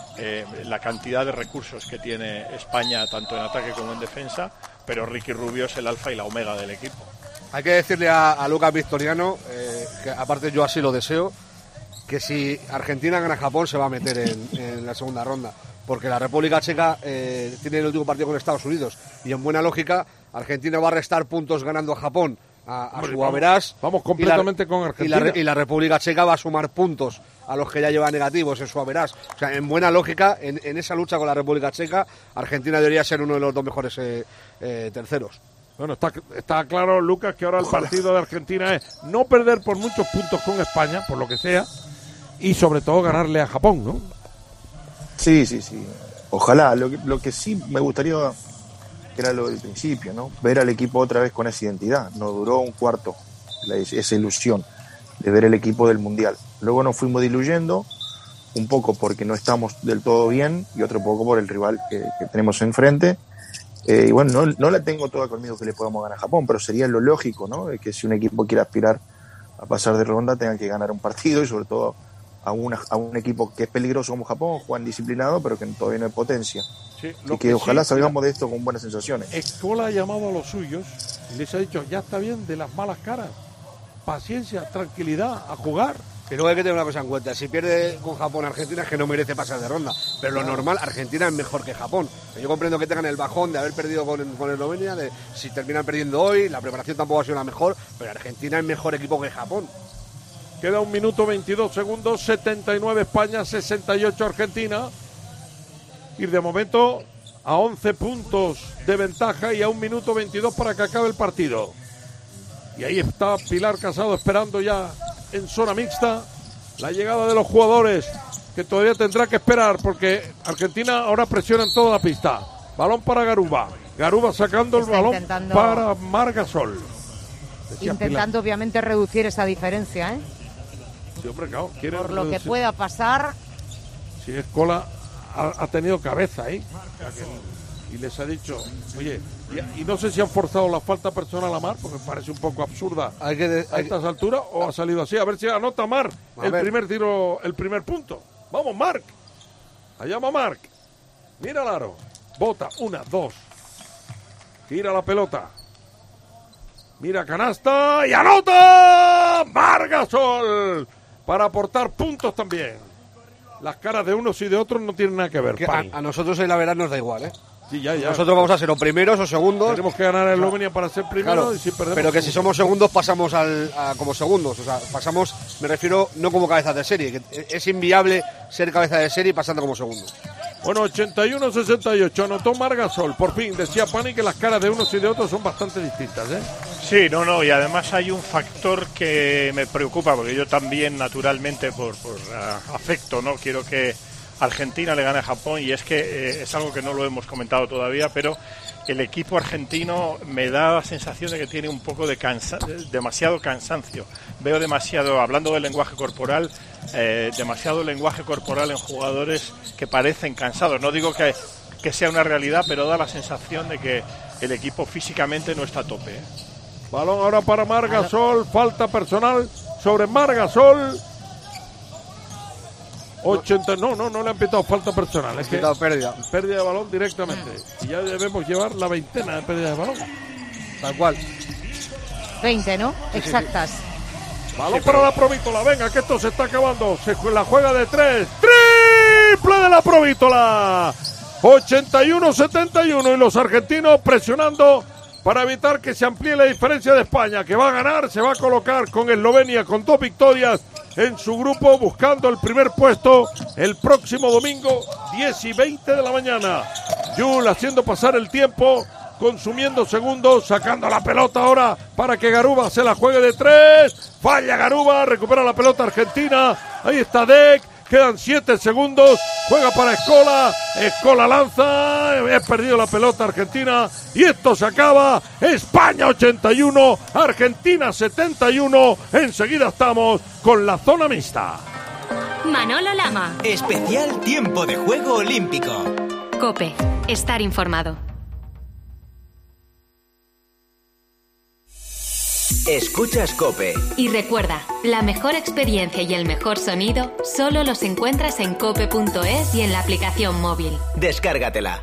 La cantidad de recursos que tiene España tanto en ataque como en defensa, pero Ricky Rubio es el alfa y la omega del equipo. Hay que decirle a Lucas Victoriano, que aparte yo así lo deseo, que si Argentina gana Japón se va a meter en la segunda ronda, porque la República Checa tiene el último partido con Estados Unidos y en buena lógica Argentina va a restar puntos ganando a Japón a su average. Vamos completamente con Argentina. Y la República Checa va a sumar puntos a los que ya lleva negativos en su average. O sea, en buena lógica, en esa lucha con la República Checa, Argentina debería ser uno de los dos mejores terceros. Bueno, está claro, Lucas, que ahora el partido de Argentina es no perder por muchos puntos con España, por lo que sea, y sobre todo ganarle a Japón, ¿no? Sí. Ojalá. Lo que sí me gustaría, que era lo del principio, ¿no? Ver al equipo otra vez con esa identidad. Nos duró un cuarto esa ilusión de ver el equipo del Mundial. Luego nos fuimos diluyendo, un poco porque no estamos del todo bien y otro poco por el rival que tenemos enfrente. Y bueno, no la tengo toda conmigo que le podamos ganar a Japón, pero sería lo lógico, ¿no? Que si un equipo quiere aspirar a pasar de ronda tenga que ganar un partido, y sobre todo a un equipo que es peligroso como Japón, juegan disciplinado, pero que todavía no hay potencia. Sí, y que ojalá salgamos de esto con buenas sensaciones. Escola ha llamado a los suyos y les ha dicho, ya está bien de las malas caras, paciencia, tranquilidad, a jugar. Y luego hay que tener una cosa en cuenta, si pierde con Japón Argentina es que no merece pasar de ronda, pero lo normal, Argentina es mejor que Japón. Yo comprendo que tengan el bajón de haber perdido con Eslovenia, de si terminan perdiendo hoy, la preparación tampoco ha sido la mejor, pero Argentina es mejor equipo que Japón. Queda 1 minuto 22 segundos, 79 España, 68 Argentina, y de momento a 11 puntos de ventaja y a 1 minuto 22 para que acabe el partido. Y ahí está Pilar Casado esperando ya en zona mixta la llegada de los jugadores, que todavía tendrá que esperar porque Argentina ahora presiona en toda la pista. Balón para Garuba sacando el balón para Margasol. Intentando obviamente reducir esa diferencia, Sí, hombre, claro, por lo que pueda pasar. Si Escola ha tenido cabeza ahí y les ha dicho, oye, y no sé si han forzado la falta personal a Mar, porque me parece un poco absurda a estas alturas, o ha salido así. A ver si anota Mar primer tiro, el primer punto. Vamos, Marc. Allá va Marc. Mira el aro. Bota, 1, 2. Tira la pelota. Mira canasta y anota Margasol para aportar puntos también. Las caras de unos y de otros no tienen nada que ver. A nosotros en la verdad nos da igual, Sí, ya. Nosotros vamos a ser o primeros o segundos. Tenemos que ganar el Eslovenia para ser primeros, claro, y si perdemos. Pero que si somos segundos pasamos como segundos. O sea, pasamos, me refiero, no como cabezas de serie. Que es inviable ser cabeza de serie pasando como segundos. Bueno, 81-68, anotó Margasol. Por fin, decía Pani que las caras de unos y de otros son bastante distintas, Sí, y además hay un factor que me preocupa, porque yo también, naturalmente, por afecto, ¿no? Quiero que Argentina le gane a Japón, y es que es algo que no lo hemos comentado todavía, pero el equipo argentino me da la sensación de que tiene un poco de demasiado cansancio. Veo demasiado, hablando del lenguaje corporal, demasiado lenguaje corporal en jugadores que parecen cansados. No digo que sea una realidad, pero da la sensación de que el equipo físicamente no está a tope. Balón ahora para Margasol, falta personal sobre Margasol. 80, no le han pitado falta personal, es que pérdida de balón directamente. Y ya debemos llevar la 20 de pérdida de balón. Tal cual. 20, ¿no? Sí, exactas. Sí. Balón para la Provítola, venga, que esto se está acabando. Se la juega de 3. ¡Triple de la Provítola! 81-71, y los argentinos presionando para evitar que se amplíe la diferencia de España, que va a ganar, se va a colocar con Eslovenia con 2 victorias en su grupo buscando el primer puesto el próximo domingo 10:20 de la mañana. Yul haciendo pasar el tiempo, consumiendo segundos, sacando la pelota ahora para que Garuba se la juegue de 3. Falla Garuba, recupera la pelota Argentina. Ahí está Dec. Quedan 7 segundos, juega para Escola, Escola lanza, he perdido la pelota Argentina y esto se acaba. España 81, Argentina 71, enseguida estamos con la zona mixta. Manolo Lama. Especial tiempo de juego olímpico. COPE, estar informado. Escuchas COPE. Y recuerda, la mejor experiencia y el mejor sonido solo los encuentras en cope.es y en la aplicación móvil. Descárgatela.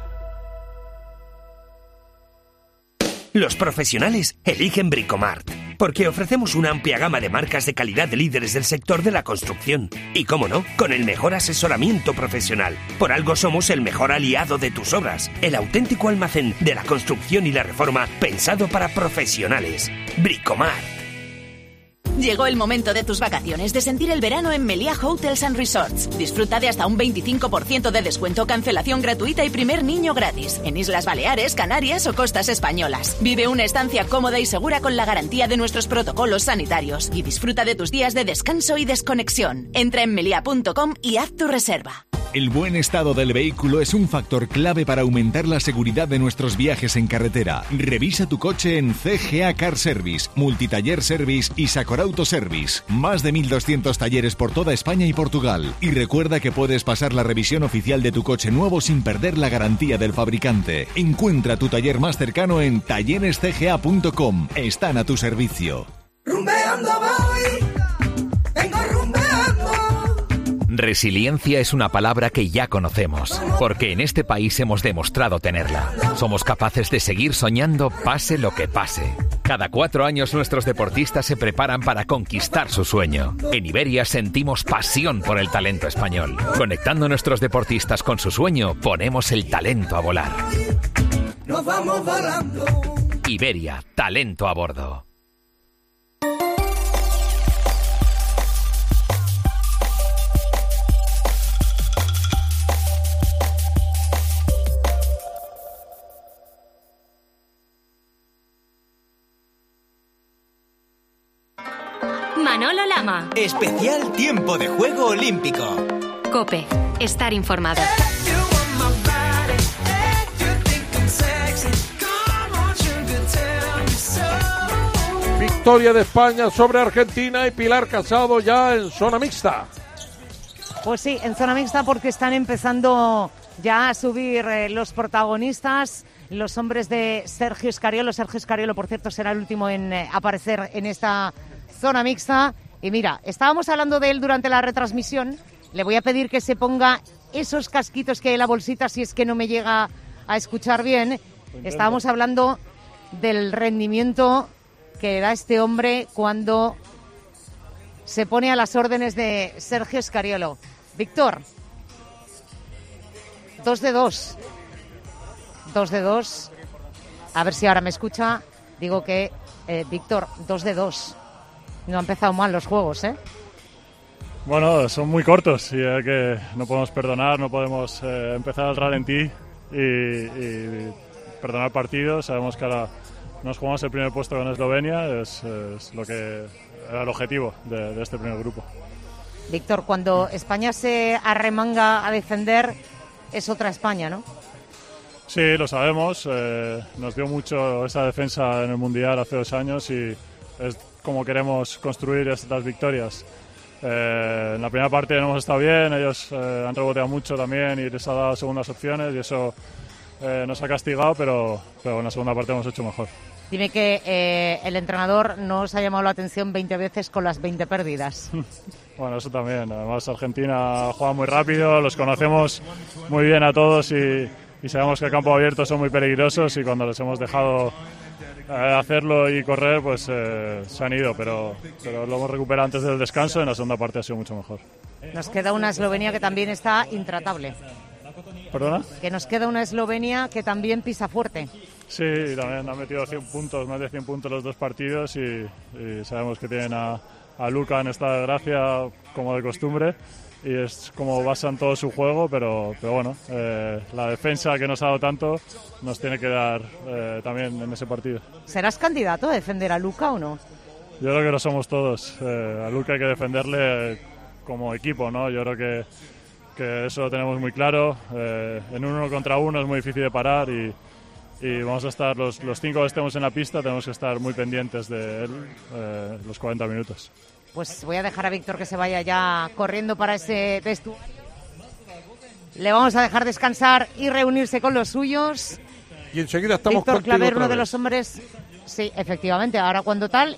Los profesionales eligen Bricomart, porque ofrecemos una amplia gama de marcas de calidad de líderes del sector de la construcción. Y cómo no, con el mejor asesoramiento profesional. Por algo somos el mejor aliado de tus obras, el auténtico almacén de la construcción y la reforma pensado para profesionales. Bricomart. Llegó el momento de tus vacaciones, de sentir el verano en Meliá Hotels & Resorts. Disfruta de hasta un 25% de descuento, cancelación gratuita y primer niño gratis. En Islas Baleares, Canarias o costas españolas. Vive una estancia cómoda y segura con la garantía de nuestros protocolos sanitarios. Y disfruta de tus días de descanso y desconexión. Entra en melia.com y haz tu reserva. El buen estado del vehículo es un factor clave para aumentar la seguridad de nuestros viajes en carretera. Revisa tu coche en CGA Car Service, Multitaller Service y Sacor Auto Service. Más de 1.200 talleres por toda España y Portugal. Y recuerda que puedes pasar la revisión oficial de tu coche nuevo sin perder la garantía del fabricante. Encuentra tu taller más cercano en tallerescga.com. Están a tu servicio. Rumbeando voy, vengo rumbeando. Resiliencia es una palabra que ya conocemos, porque en este país hemos demostrado tenerla. Somos capaces de seguir soñando pase lo que pase. Cada 4 años nuestros deportistas se preparan para conquistar su sueño. En Iberia sentimos pasión por el talento español. Conectando a nuestros deportistas con su sueño, ponemos el talento a volar. Nos vamos volando. Iberia, talento a bordo. Manolo Lama. Especial tiempo de juego olímpico. COPE, estar informado. Victoria de España sobre Argentina y Pilar Casado ya en zona mixta. Pues sí, en zona mixta porque están empezando ya a subir los protagonistas, los hombres de Sergio Scariolo. Sergio Scariolo, por cierto, será el último en aparecer en esta zona mixta. Y mira, estábamos hablando de él durante la retransmisión. Le voy a pedir que se ponga esos casquitos que hay en la bolsita si es que no me llega a escuchar bien. Estábamos hablando del rendimiento que da este hombre cuando se pone a las órdenes de Sergio Scariolo. Víctor, 2 de 2. 2 de 2. A ver si ahora me escucha. Digo que, Víctor, 2 de 2. No han empezado mal los juegos, ¿eh? Bueno, son muy cortos y que no podemos perdonar, no podemos empezar al ralentí y perdonar partidos. Sabemos que ahora nos jugamos el primer puesto con Eslovenia, es lo que era el objetivo de este primer grupo. Víctor, cuando España se arremanga a defender, es otra España, ¿no? Sí, lo sabemos. Nos dio mucho esa defensa en el Mundial hace 2 años y es como queremos construir estas victorias. En la primera parte no hemos estado bien, ellos han reboteado mucho también y les ha dado segundas opciones y eso nos ha castigado, pero en la segunda parte hemos hecho mejor. Dime que el entrenador no os ha llamado la atención 20 veces con las 20 pérdidas. Bueno, eso también. Además, Argentina juega muy rápido, los conocemos muy bien a todos y sabemos que a campo abierto son muy peligrosos y cuando les hemos dejado hacerlo y correr, pues se han ido, pero lo hemos recuperado antes del descanso y en la segunda parte ha sido mucho mejor. Nos queda una Eslovenia que también está intratable. ¿Perdona? Que nos queda una Eslovenia que también pisa fuerte. Sí, también han metido 100 puntos, más de 100 puntos los 2 partidos y sabemos que tienen a a Luka en estado de gracia, como de costumbre, y es como basan todo su juego, pero bueno, la defensa que nos ha dado tanto nos tiene que dar también en ese partido. ¿Serás candidato a defender a Luka o no? Yo creo que lo somos todos. A Luka hay que defenderle como equipo, ¿no? Yo creo que eso lo tenemos muy claro. En 1 contra 1 es muy difícil de parar y vamos a estar, los 5 que estemos en la pista, tenemos que estar muy pendientes de él los 40 minutos. Pues voy a dejar a Víctor que se vaya ya corriendo para ese vestuario. Le vamos a dejar descansar y reunirse con los suyos. Y enseguida estamos Víctor contigo Claver, otra uno de vez. los hombres... Sí, efectivamente. Ahora cuando tal,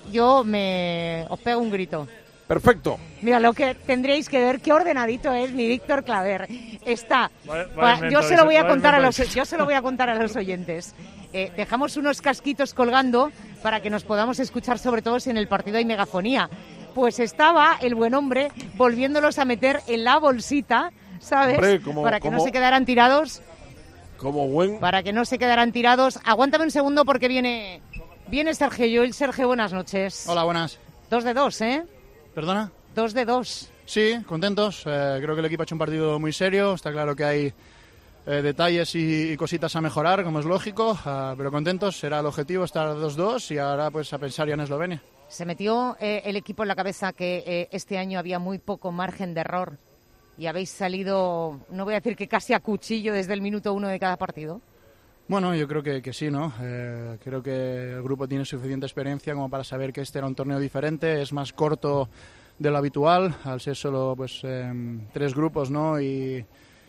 os pego un grito. Perfecto. Mira, lo que tendríais que ver, qué ordenadito es mi Víctor Claver. Está. Vaya Yo se lo voy a invento, contar vaya yo se lo voy a contar a los oyentes. Dejamos unos casquitos colgando para que nos podamos escuchar, sobre todo si en el partido hay megafonía. Pues estaba el buen hombre volviéndolos a meter en la bolsita, ¿sabes? Hombre, para que no se quedaran tirados. Como buen... Para que no se quedaran tirados. Aguántame un segundo porque viene Sergio Llull. Sergio, buenas noches. Hola, buenas. 2 de 2, ¿eh? ¿Perdona? 2 de 2. Sí, contentos. Creo que el equipo ha hecho un partido muy serio. Está claro que hay detalles y cositas a mejorar, como es lógico, pero contentos. Era el objetivo estar 2-2 y ahora pues a pensar ya en Eslovenia. Se metió el equipo en la cabeza que este año había muy poco margen de error y habéis salido, no voy a decir que casi a cuchillo desde el minuto 1 de cada partido. Bueno, yo creo que sí, ¿no? Creo que el grupo tiene suficiente experiencia como para saber que este era un torneo diferente, es más corto de lo habitual, al ser solo pues 3 grupos, ¿no? Y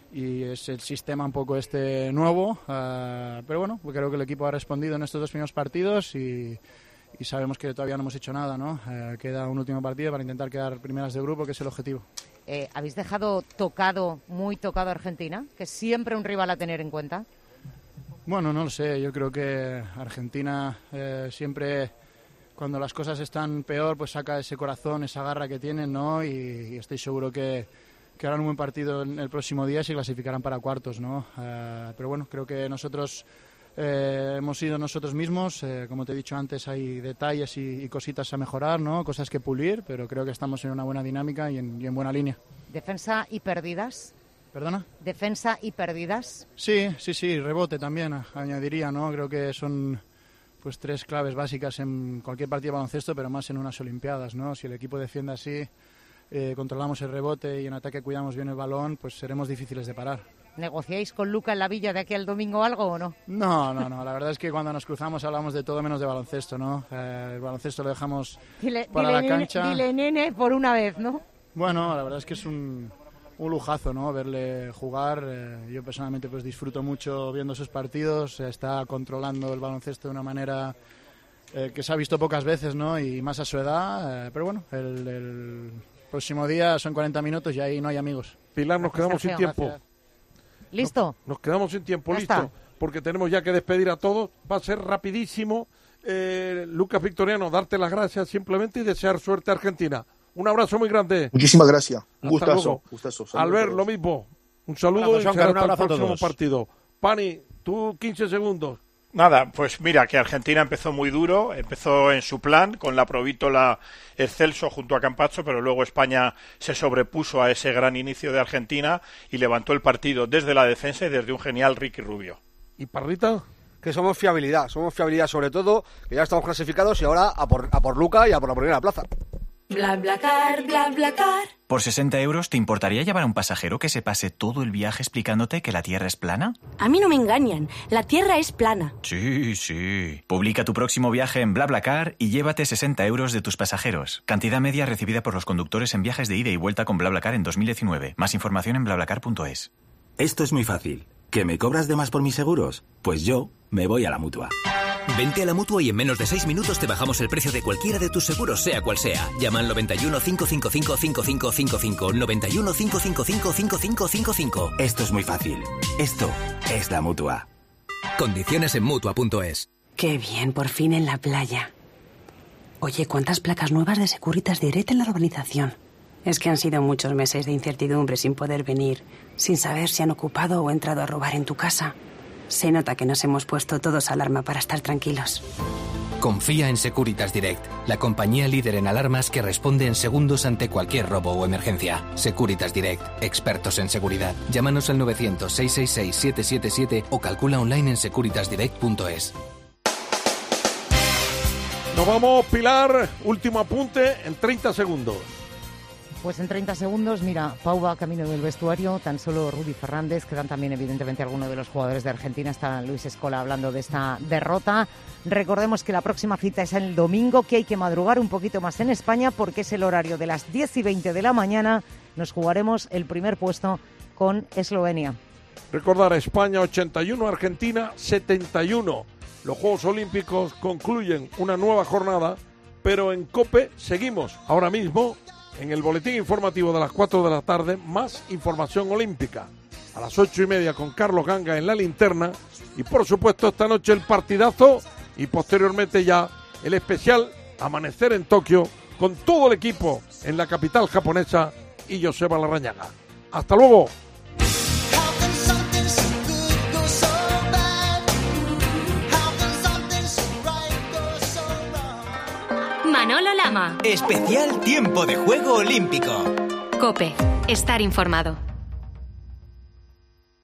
es el sistema un poco nuevo, pero bueno, creo que el equipo ha respondido en estos 2 primeros partidos y sabemos que todavía no hemos hecho nada, ¿no? Queda un último partido para intentar quedar primeras de grupo, que es el objetivo. ¿Habéis dejado muy tocado a Argentina, que es siempre un rival a tener en cuenta? Bueno, no lo sé, yo creo que Argentina siempre, cuando las cosas están peor, pues saca ese corazón, esa garra que tienen, ¿no? Y estoy seguro que harán un buen partido en el próximo día y se clasificarán para cuartos, ¿no? Pero bueno, creo que nosotros hemos sido nosotros mismos, como te he dicho antes, hay detalles y cositas a mejorar, ¿no? Cosas que pulir, pero creo que estamos en una buena dinámica y en buena línea. ¿Defensa y pérdidas? ¿Perdona? ¿Defensa y pérdidas? Sí, rebote también añadiría, ¿no? Creo que son pues 3 claves básicas en cualquier partido de baloncesto, pero más en unas Olimpiadas, ¿no? Si el equipo defiende así, controlamos el rebote y en ataque cuidamos bien el balón, pues seremos difíciles de parar. ¿Negociáis con Luka en la Villa de aquí al domingo algo o no? No, la verdad es que cuando nos cruzamos hablamos de todo menos de baloncesto, ¿no? El baloncesto lo dejamos para la cancha. Dile nene por una vez, ¿no? Bueno, la verdad es que es un lujazo, ¿no? Verle jugar. Yo personalmente pues disfruto mucho viendo sus partidos. Está controlando el baloncesto de una manera que se ha visto pocas veces, ¿no? Y más a su edad. Pero bueno, el próximo día son 40 minutos y ahí no hay amigos. Pilar, nos quedamos sin tiempo. Gracias. ¿Listo? Nos quedamos sin tiempo, Ya listo. está. Porque tenemos ya que despedir a todos. Va a ser rapidísimo. Lucas Victoriano, darte las gracias simplemente y desear suerte a Argentina. Un abrazo muy grande. Muchísimas gracias. Un Hasta gustazo. luego. Gustazo. Albert, lo mismo. Un saludo Abrazo, y será Óscar, un hasta el abrazo a próximo todos. partido. Pani, tú 15 segundos. Nada, pues mira, que Argentina empezó muy duro, empezó en su plan, con la Provítola excelso junto a Campazzo, pero luego España se sobrepuso a ese gran inicio de Argentina y levantó el partido desde la defensa y desde un genial Ricky Rubio. ¿Y Parrita? Que somos fiabilidad sobre todo, que ya estamos clasificados y ahora a por Luka y a por la primera plaza. BlaBlaCar, BlaBlaCar. ¿Por 60 euros te importaría llevar a un pasajero que se pase todo el viaje explicándote que la Tierra es plana? A mí no me engañan, la Tierra es plana. Sí. Publica tu próximo viaje en BlaBlaCar y llévate 60 euros de tus pasajeros. Cantidad media recibida por los conductores en viajes de ida y vuelta con BlaBlaCar en 2019. Más información en BlaBlaCar.es. Esto es muy fácil. ¿Que me cobras de más por mis seguros? Pues yo me voy a la Mutua. Vente a la Mutua y en menos de 6 minutos te bajamos el precio de cualquiera de tus seguros, sea cual sea. Llama al 91 555 5555. 91 555 5555. Esto es muy fácil. Esto es la Mutua. Condiciones en Mutua.es. Qué bien, por fin en la playa. Oye, ¿cuántas placas nuevas de Securitas Direct en la urbanización? Es que han sido muchos meses de incertidumbre sin poder venir, sin saber si han ocupado o entrado a robar en tu casa. Se nota que nos hemos puesto todos alarma para estar tranquilos. Confía en Securitas Direct, la compañía líder en alarmas que responde en segundos ante cualquier robo o emergencia. Securitas Direct, expertos en seguridad. Llámanos al 900-666-777 o calcula online en securitasdirect.es. Nos vamos, Pilar. Último apunte en 30 segundos. Pues en 30 segundos, mira, Pau va camino del vestuario, tan solo Rudy Fernández, quedan también evidentemente algunos de los jugadores de Argentina, está Luis Escola hablando de esta derrota. Recordemos que la próxima cita es el domingo, que hay que madrugar un poquito más en España porque es el horario de las 10:20 de la mañana, nos jugaremos el primer puesto con Eslovenia. Recordar, España 81, Argentina 71. Los Juegos Olímpicos concluyen una nueva jornada, pero en COPE seguimos ahora mismo en el boletín informativo de las 4 de la tarde, más información olímpica. A las 8:30 con Carlos Ganga en la linterna y por supuesto esta noche el partidazo y posteriormente ya el especial Amanecer en Tokio con todo el equipo en la capital japonesa y Joseba Larrañaga. ¡Hasta luego! Manolo Lama. Especial tiempo de juego olímpico. COPE. Estar informado.